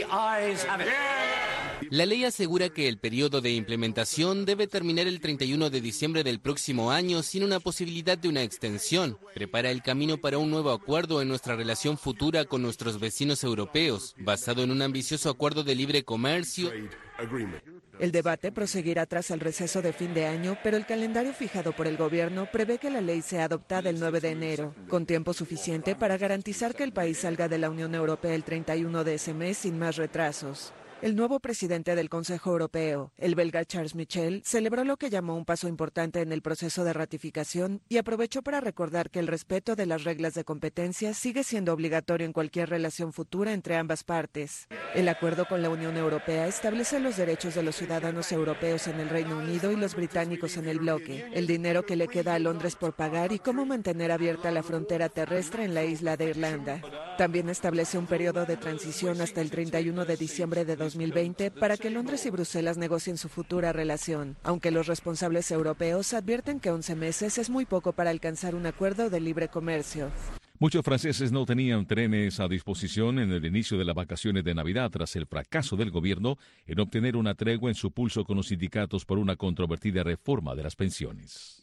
La ley asegura que el periodo de implementación debe terminar el 31 de diciembre del próximo año sin una posibilidad de una extensión. Prepara el camino para un nuevo acuerdo en nuestra relación futura con nuestros vecinos europeos, basado en un ambicioso acuerdo de libre comercio. El debate proseguirá tras el receso de fin de año, pero el calendario fijado por el gobierno prevé que la ley sea adoptada el 9 de enero, con tiempo suficiente para garantizar que el país salga de la Unión Europea el 31 de ese mes sin más retrasos. El nuevo presidente del Consejo Europeo, el belga Charles Michel, celebró lo que llamó un paso importante en el proceso de ratificación y aprovechó para recordar que el respeto de las reglas de competencia sigue siendo obligatorio en cualquier relación futura entre ambas partes. El acuerdo con la Unión Europea establece los derechos de los ciudadanos europeos en el Reino Unido y los británicos en el bloque, el dinero que le queda a Londres por pagar y cómo mantener abierta la frontera terrestre en la isla de Irlanda. También establece un periodo de transición hasta el 31 de diciembre de 2020 para que Londres y Bruselas negocien su futura relación, aunque los responsables europeos advierten que 11 meses es muy poco para alcanzar un acuerdo de libre comercio. Muchos franceses no tenían trenes a disposición en el inicio de las vacaciones de Navidad tras el fracaso del gobierno en obtener una tregua en su pulso con los sindicatos por una controvertida reforma de las pensiones.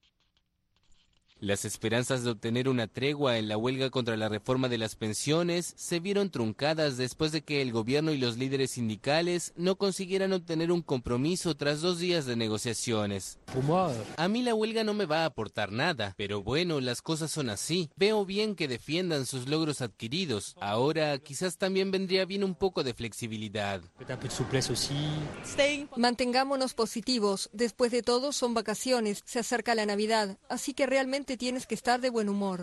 Las esperanzas de obtener una tregua en la huelga contra la reforma de las pensiones se vieron truncadas después de que el gobierno y los líderes sindicales no consiguieran obtener un compromiso tras 2 días de negociaciones. A mí la huelga no me va a aportar nada, pero bueno, las cosas son así. Veo bien que defiendan sus logros adquiridos. Ahora quizás también vendría bien un poco de flexibilidad. Mantengámonos positivos. Después de todo son vacaciones, se acerca la Navidad, así que realmente tienes que estar de buen humor.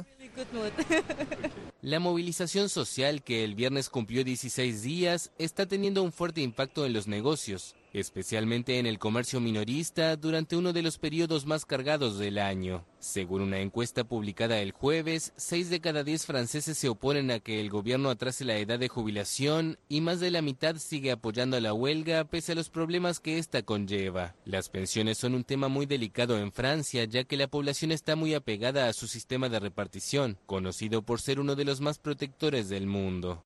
La movilización social, que el viernes cumplió 16 días, está teniendo un fuerte impacto en los negocios, especialmente en el comercio minorista durante uno de los periodos más cargados del año. Según una encuesta publicada el jueves, 6 de cada 10 franceses se oponen a que el gobierno atrase la edad de jubilación y más de la mitad sigue apoyando a la huelga pese a los problemas que esta conlleva. Las pensiones son un tema muy delicado en Francia, ya que la población está muy apegada a su sistema de repartición, conocido por ser uno de los más protectores del mundo.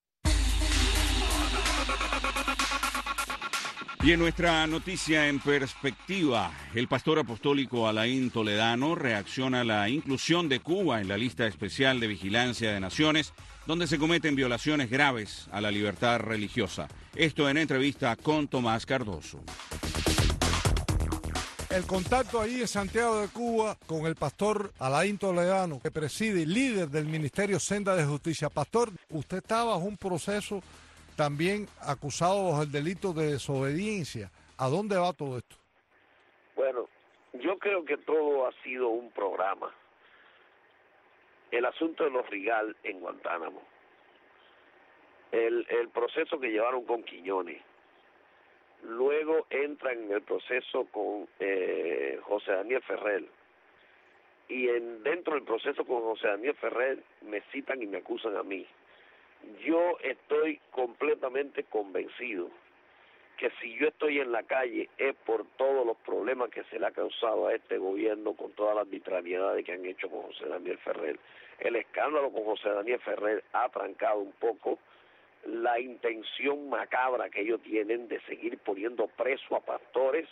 Y en nuestra noticia en perspectiva, el pastor apostólico Alain Toledano reacciona a la inclusión de Cuba en la lista especial de vigilancia de naciones, donde se cometen violaciones graves a la libertad religiosa. Esto en entrevista con Tomás Cardoso. El contacto ahí en Santiago de Cuba con el pastor Alain Toledano, que preside y líder del Ministerio Senda de Justicia. Pastor, usted está bajo un proceso también acusado bajo el delito de desobediencia. ¿A dónde va todo esto? Bueno, yo creo que todo ha sido un programa. El asunto de los Rigal en Guantánamo, el proceso que llevaron con Quiñones, luego entran en el proceso con José Daniel Ferrer, y dentro del proceso con José Daniel Ferrer me citan y me acusan a mí. Yo estoy completamente convencido que si yo estoy en la calle es por todos los problemas que se le ha causado a este gobierno con todas las arbitrariedades que han hecho con José Daniel Ferrer. El escándalo con José Daniel Ferrer ha trancado un poco la intención macabra que ellos tienen de seguir poniendo preso a pastores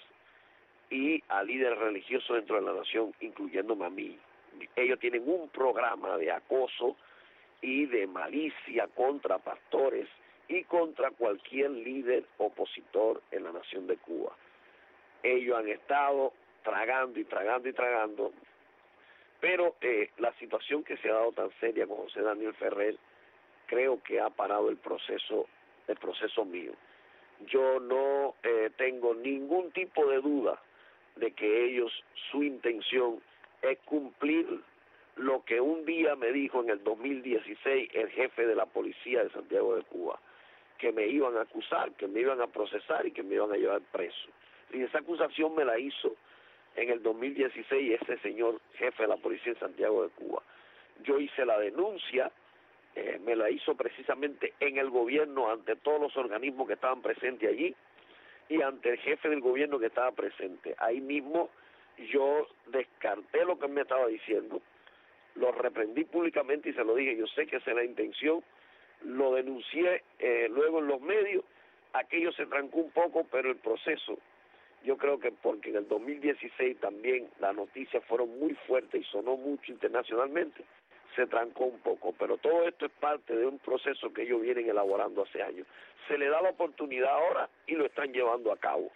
y a líderes religiosos dentro de la nación, incluyéndome a mí. Ellos tienen un programa de acoso y de malicia contra pastores y contra cualquier líder opositor en la nación de Cuba. Ellos han estado tragando y tragando y tragando, pero la situación que se ha dado tan seria con José Daniel Ferrer, creo que ha parado el proceso mío. Yo no tengo ningún tipo de duda de que ellos, su intención es cumplir lo que un día me dijo en el 2016 el jefe de la policía de Santiago de Cuba, que me iban a acusar, que me iban a procesar y que me iban a llevar preso. Y esa acusación me la hizo en el 2016 ese señor jefe de la policía de Santiago de Cuba. Yo hice la denuncia, me la hizo precisamente en el gobierno ante todos los organismos que estaban presentes allí y ante el jefe del gobierno que estaba presente. Ahí mismo yo descarté lo que me estaba diciendo, lo reprendí públicamente y se lo dije, yo sé que esa es la intención, lo denuncié luego en los medios, aquello se trancó un poco, pero el proceso, yo creo que porque en el 2016 también las noticias fueron muy fuertes y sonó mucho internacionalmente, se trancó un poco, pero todo esto es parte de un proceso que ellos vienen elaborando hace años. Se le da la oportunidad ahora y lo están llevando a cabo.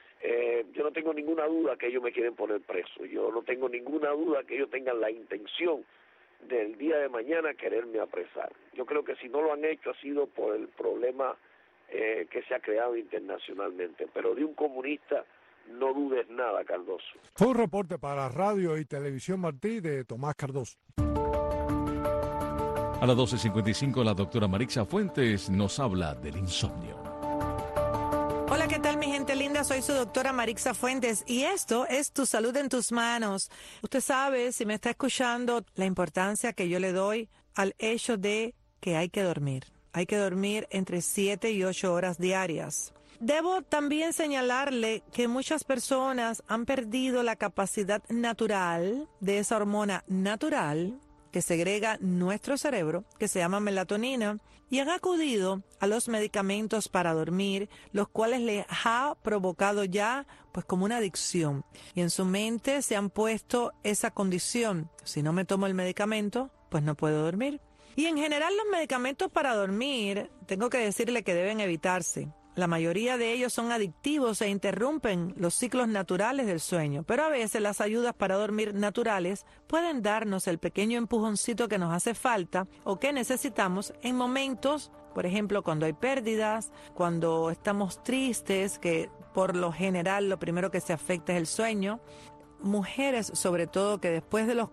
Yo no tengo ninguna duda que ellos me quieren poner preso, yo no tengo ninguna duda que ellos tengan la intención del día de mañana quererme apresar. Yo creo que si no lo han hecho ha sido por el problema que se ha creado internacionalmente, pero de un comunista no dudes nada, Cardoso. Fue un reporte para Radio y Televisión Martí de Tomás Cardoso. A las 12:55 la doctora Marixa Fuentes nos habla del insomnio. Hola, ¿qué tal mi gente linda? Soy su doctora Marixa Fuentes y esto es Tu Salud en Tus Manos. Usted sabe, si me está escuchando, la importancia que yo le doy al hecho de que hay que dormir. Hay que dormir entre 7 y 8 horas diarias. Debo también señalarle que muchas personas han perdido la capacidad natural de esa hormona natural que segrega nuestro cerebro, que se llama melatonina, y han acudido a los medicamentos para dormir, los cuales les ha provocado ya pues como una adicción. Y en su mente se han puesto esa condición: si no me tomo el medicamento, pues no puedo dormir. Y en general los medicamentos para dormir, tengo que decirle que deben evitarse. La mayoría de ellos son adictivos e interrumpen los ciclos naturales del sueño, pero a veces las ayudas para dormir naturales pueden darnos el pequeño empujoncito que nos hace falta o que necesitamos en momentos, por ejemplo, cuando hay pérdidas, cuando estamos tristes, que por lo general lo primero que se afecta es el sueño. Mujeres, sobre todo, que después de los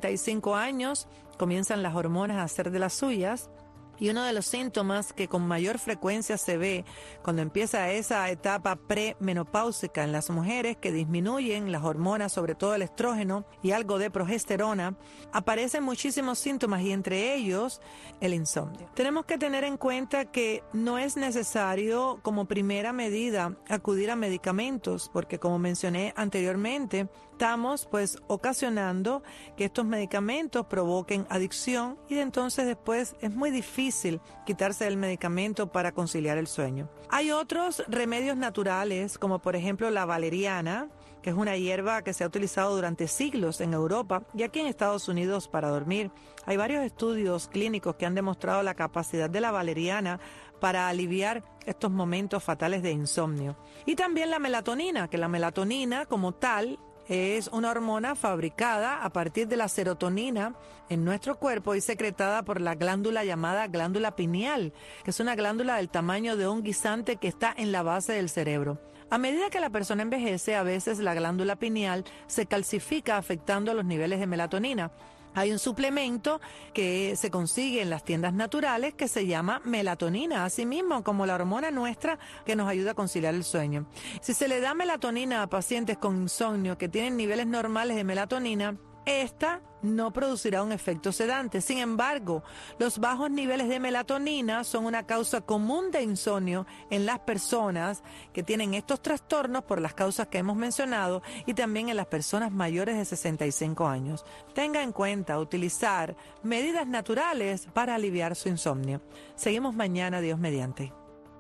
45 años comienzan las hormonas a hacer de las suyas. Y uno de los síntomas que con mayor frecuencia se ve cuando empieza esa etapa premenopáusica en las mujeres, que disminuyen las hormonas, sobre todo el estrógeno y algo de progesterona, aparecen muchísimos síntomas y entre ellos el insomnio. Tenemos que tener en cuenta que no es necesario como primera medida acudir a medicamentos, porque como mencioné anteriormente, estamos pues ocasionando que estos medicamentos provoquen adicción y de entonces después es muy difícil quitarse el medicamento para conciliar el sueño. Hay otros remedios naturales, como por ejemplo la valeriana, que es una hierba que se ha utilizado durante siglos en Europa y aquí en Estados Unidos para dormir. Hay varios estudios clínicos que han demostrado la capacidad de la valeriana para aliviar estos momentos fatales de insomnio. Y también la melatonina, que la melatonina como tal es una hormona fabricada a partir de la serotonina en nuestro cuerpo y secretada por la glándula llamada glándula pineal, que es una glándula del tamaño de un guisante que está en la base del cerebro. A medida que la persona envejece, a veces la glándula pineal se calcifica afectando los niveles de melatonina. Hay un suplemento que se consigue en las tiendas naturales que se llama melatonina, así mismo como la hormona nuestra que nos ayuda a conciliar el sueño. Si se le da melatonina a pacientes con insomnio que tienen niveles normales de melatonina, Esta no producirá un efecto sedante. Sin embargo, los bajos niveles de melatonina son una causa común de insomnio en las personas que tienen estos trastornos por las causas que hemos mencionado y también en las personas mayores de 65 años. Tenga en cuenta utilizar medidas naturales para aliviar su insomnio. Seguimos mañana, Dios mediante.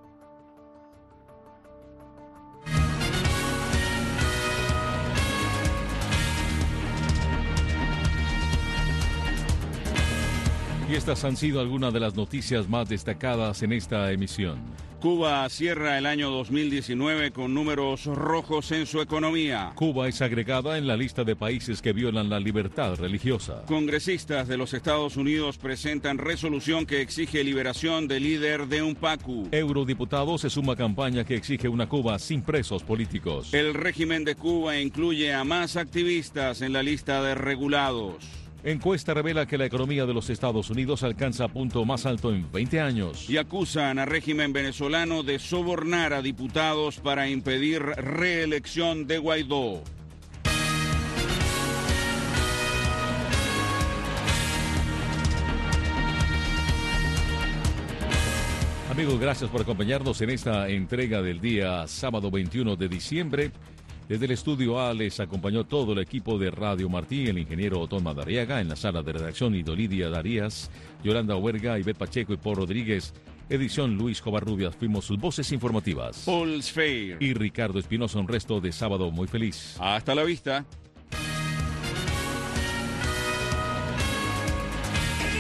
Y estas han sido algunas de las noticias más destacadas en esta emisión. Cuba cierra el año 2019 con números rojos en su economía. Cuba es agregada en la lista de países que violan la libertad religiosa. Congresistas de los Estados Unidos presentan resolución que exige liberación del líder de UNPACU. Eurodiputado se suma a campaña que exige una Cuba sin presos políticos. El régimen de Cuba incluye a más activistas en la lista de regulados. Encuesta revela que la economía de los Estados Unidos alcanza punto más alto en 20 años. Y acusan al régimen venezolano de sobornar a diputados para impedir reelección de Guaidó. Amigos, gracias por acompañarnos en esta entrega del día sábado 21 de diciembre. Desde el estudio A les acompañó todo el equipo de Radio Martí, el ingeniero Otón Madariaga, en la sala de redacción Idolidia Darías, Yolanda Huerga, Ivette Pacheco y Paul Rodríguez. Edición Luis Covarrubias, fuimos sus voces informativas. Paul Sfeir y Ricardo Espinosa, un resto de sábado muy feliz. Hasta la vista.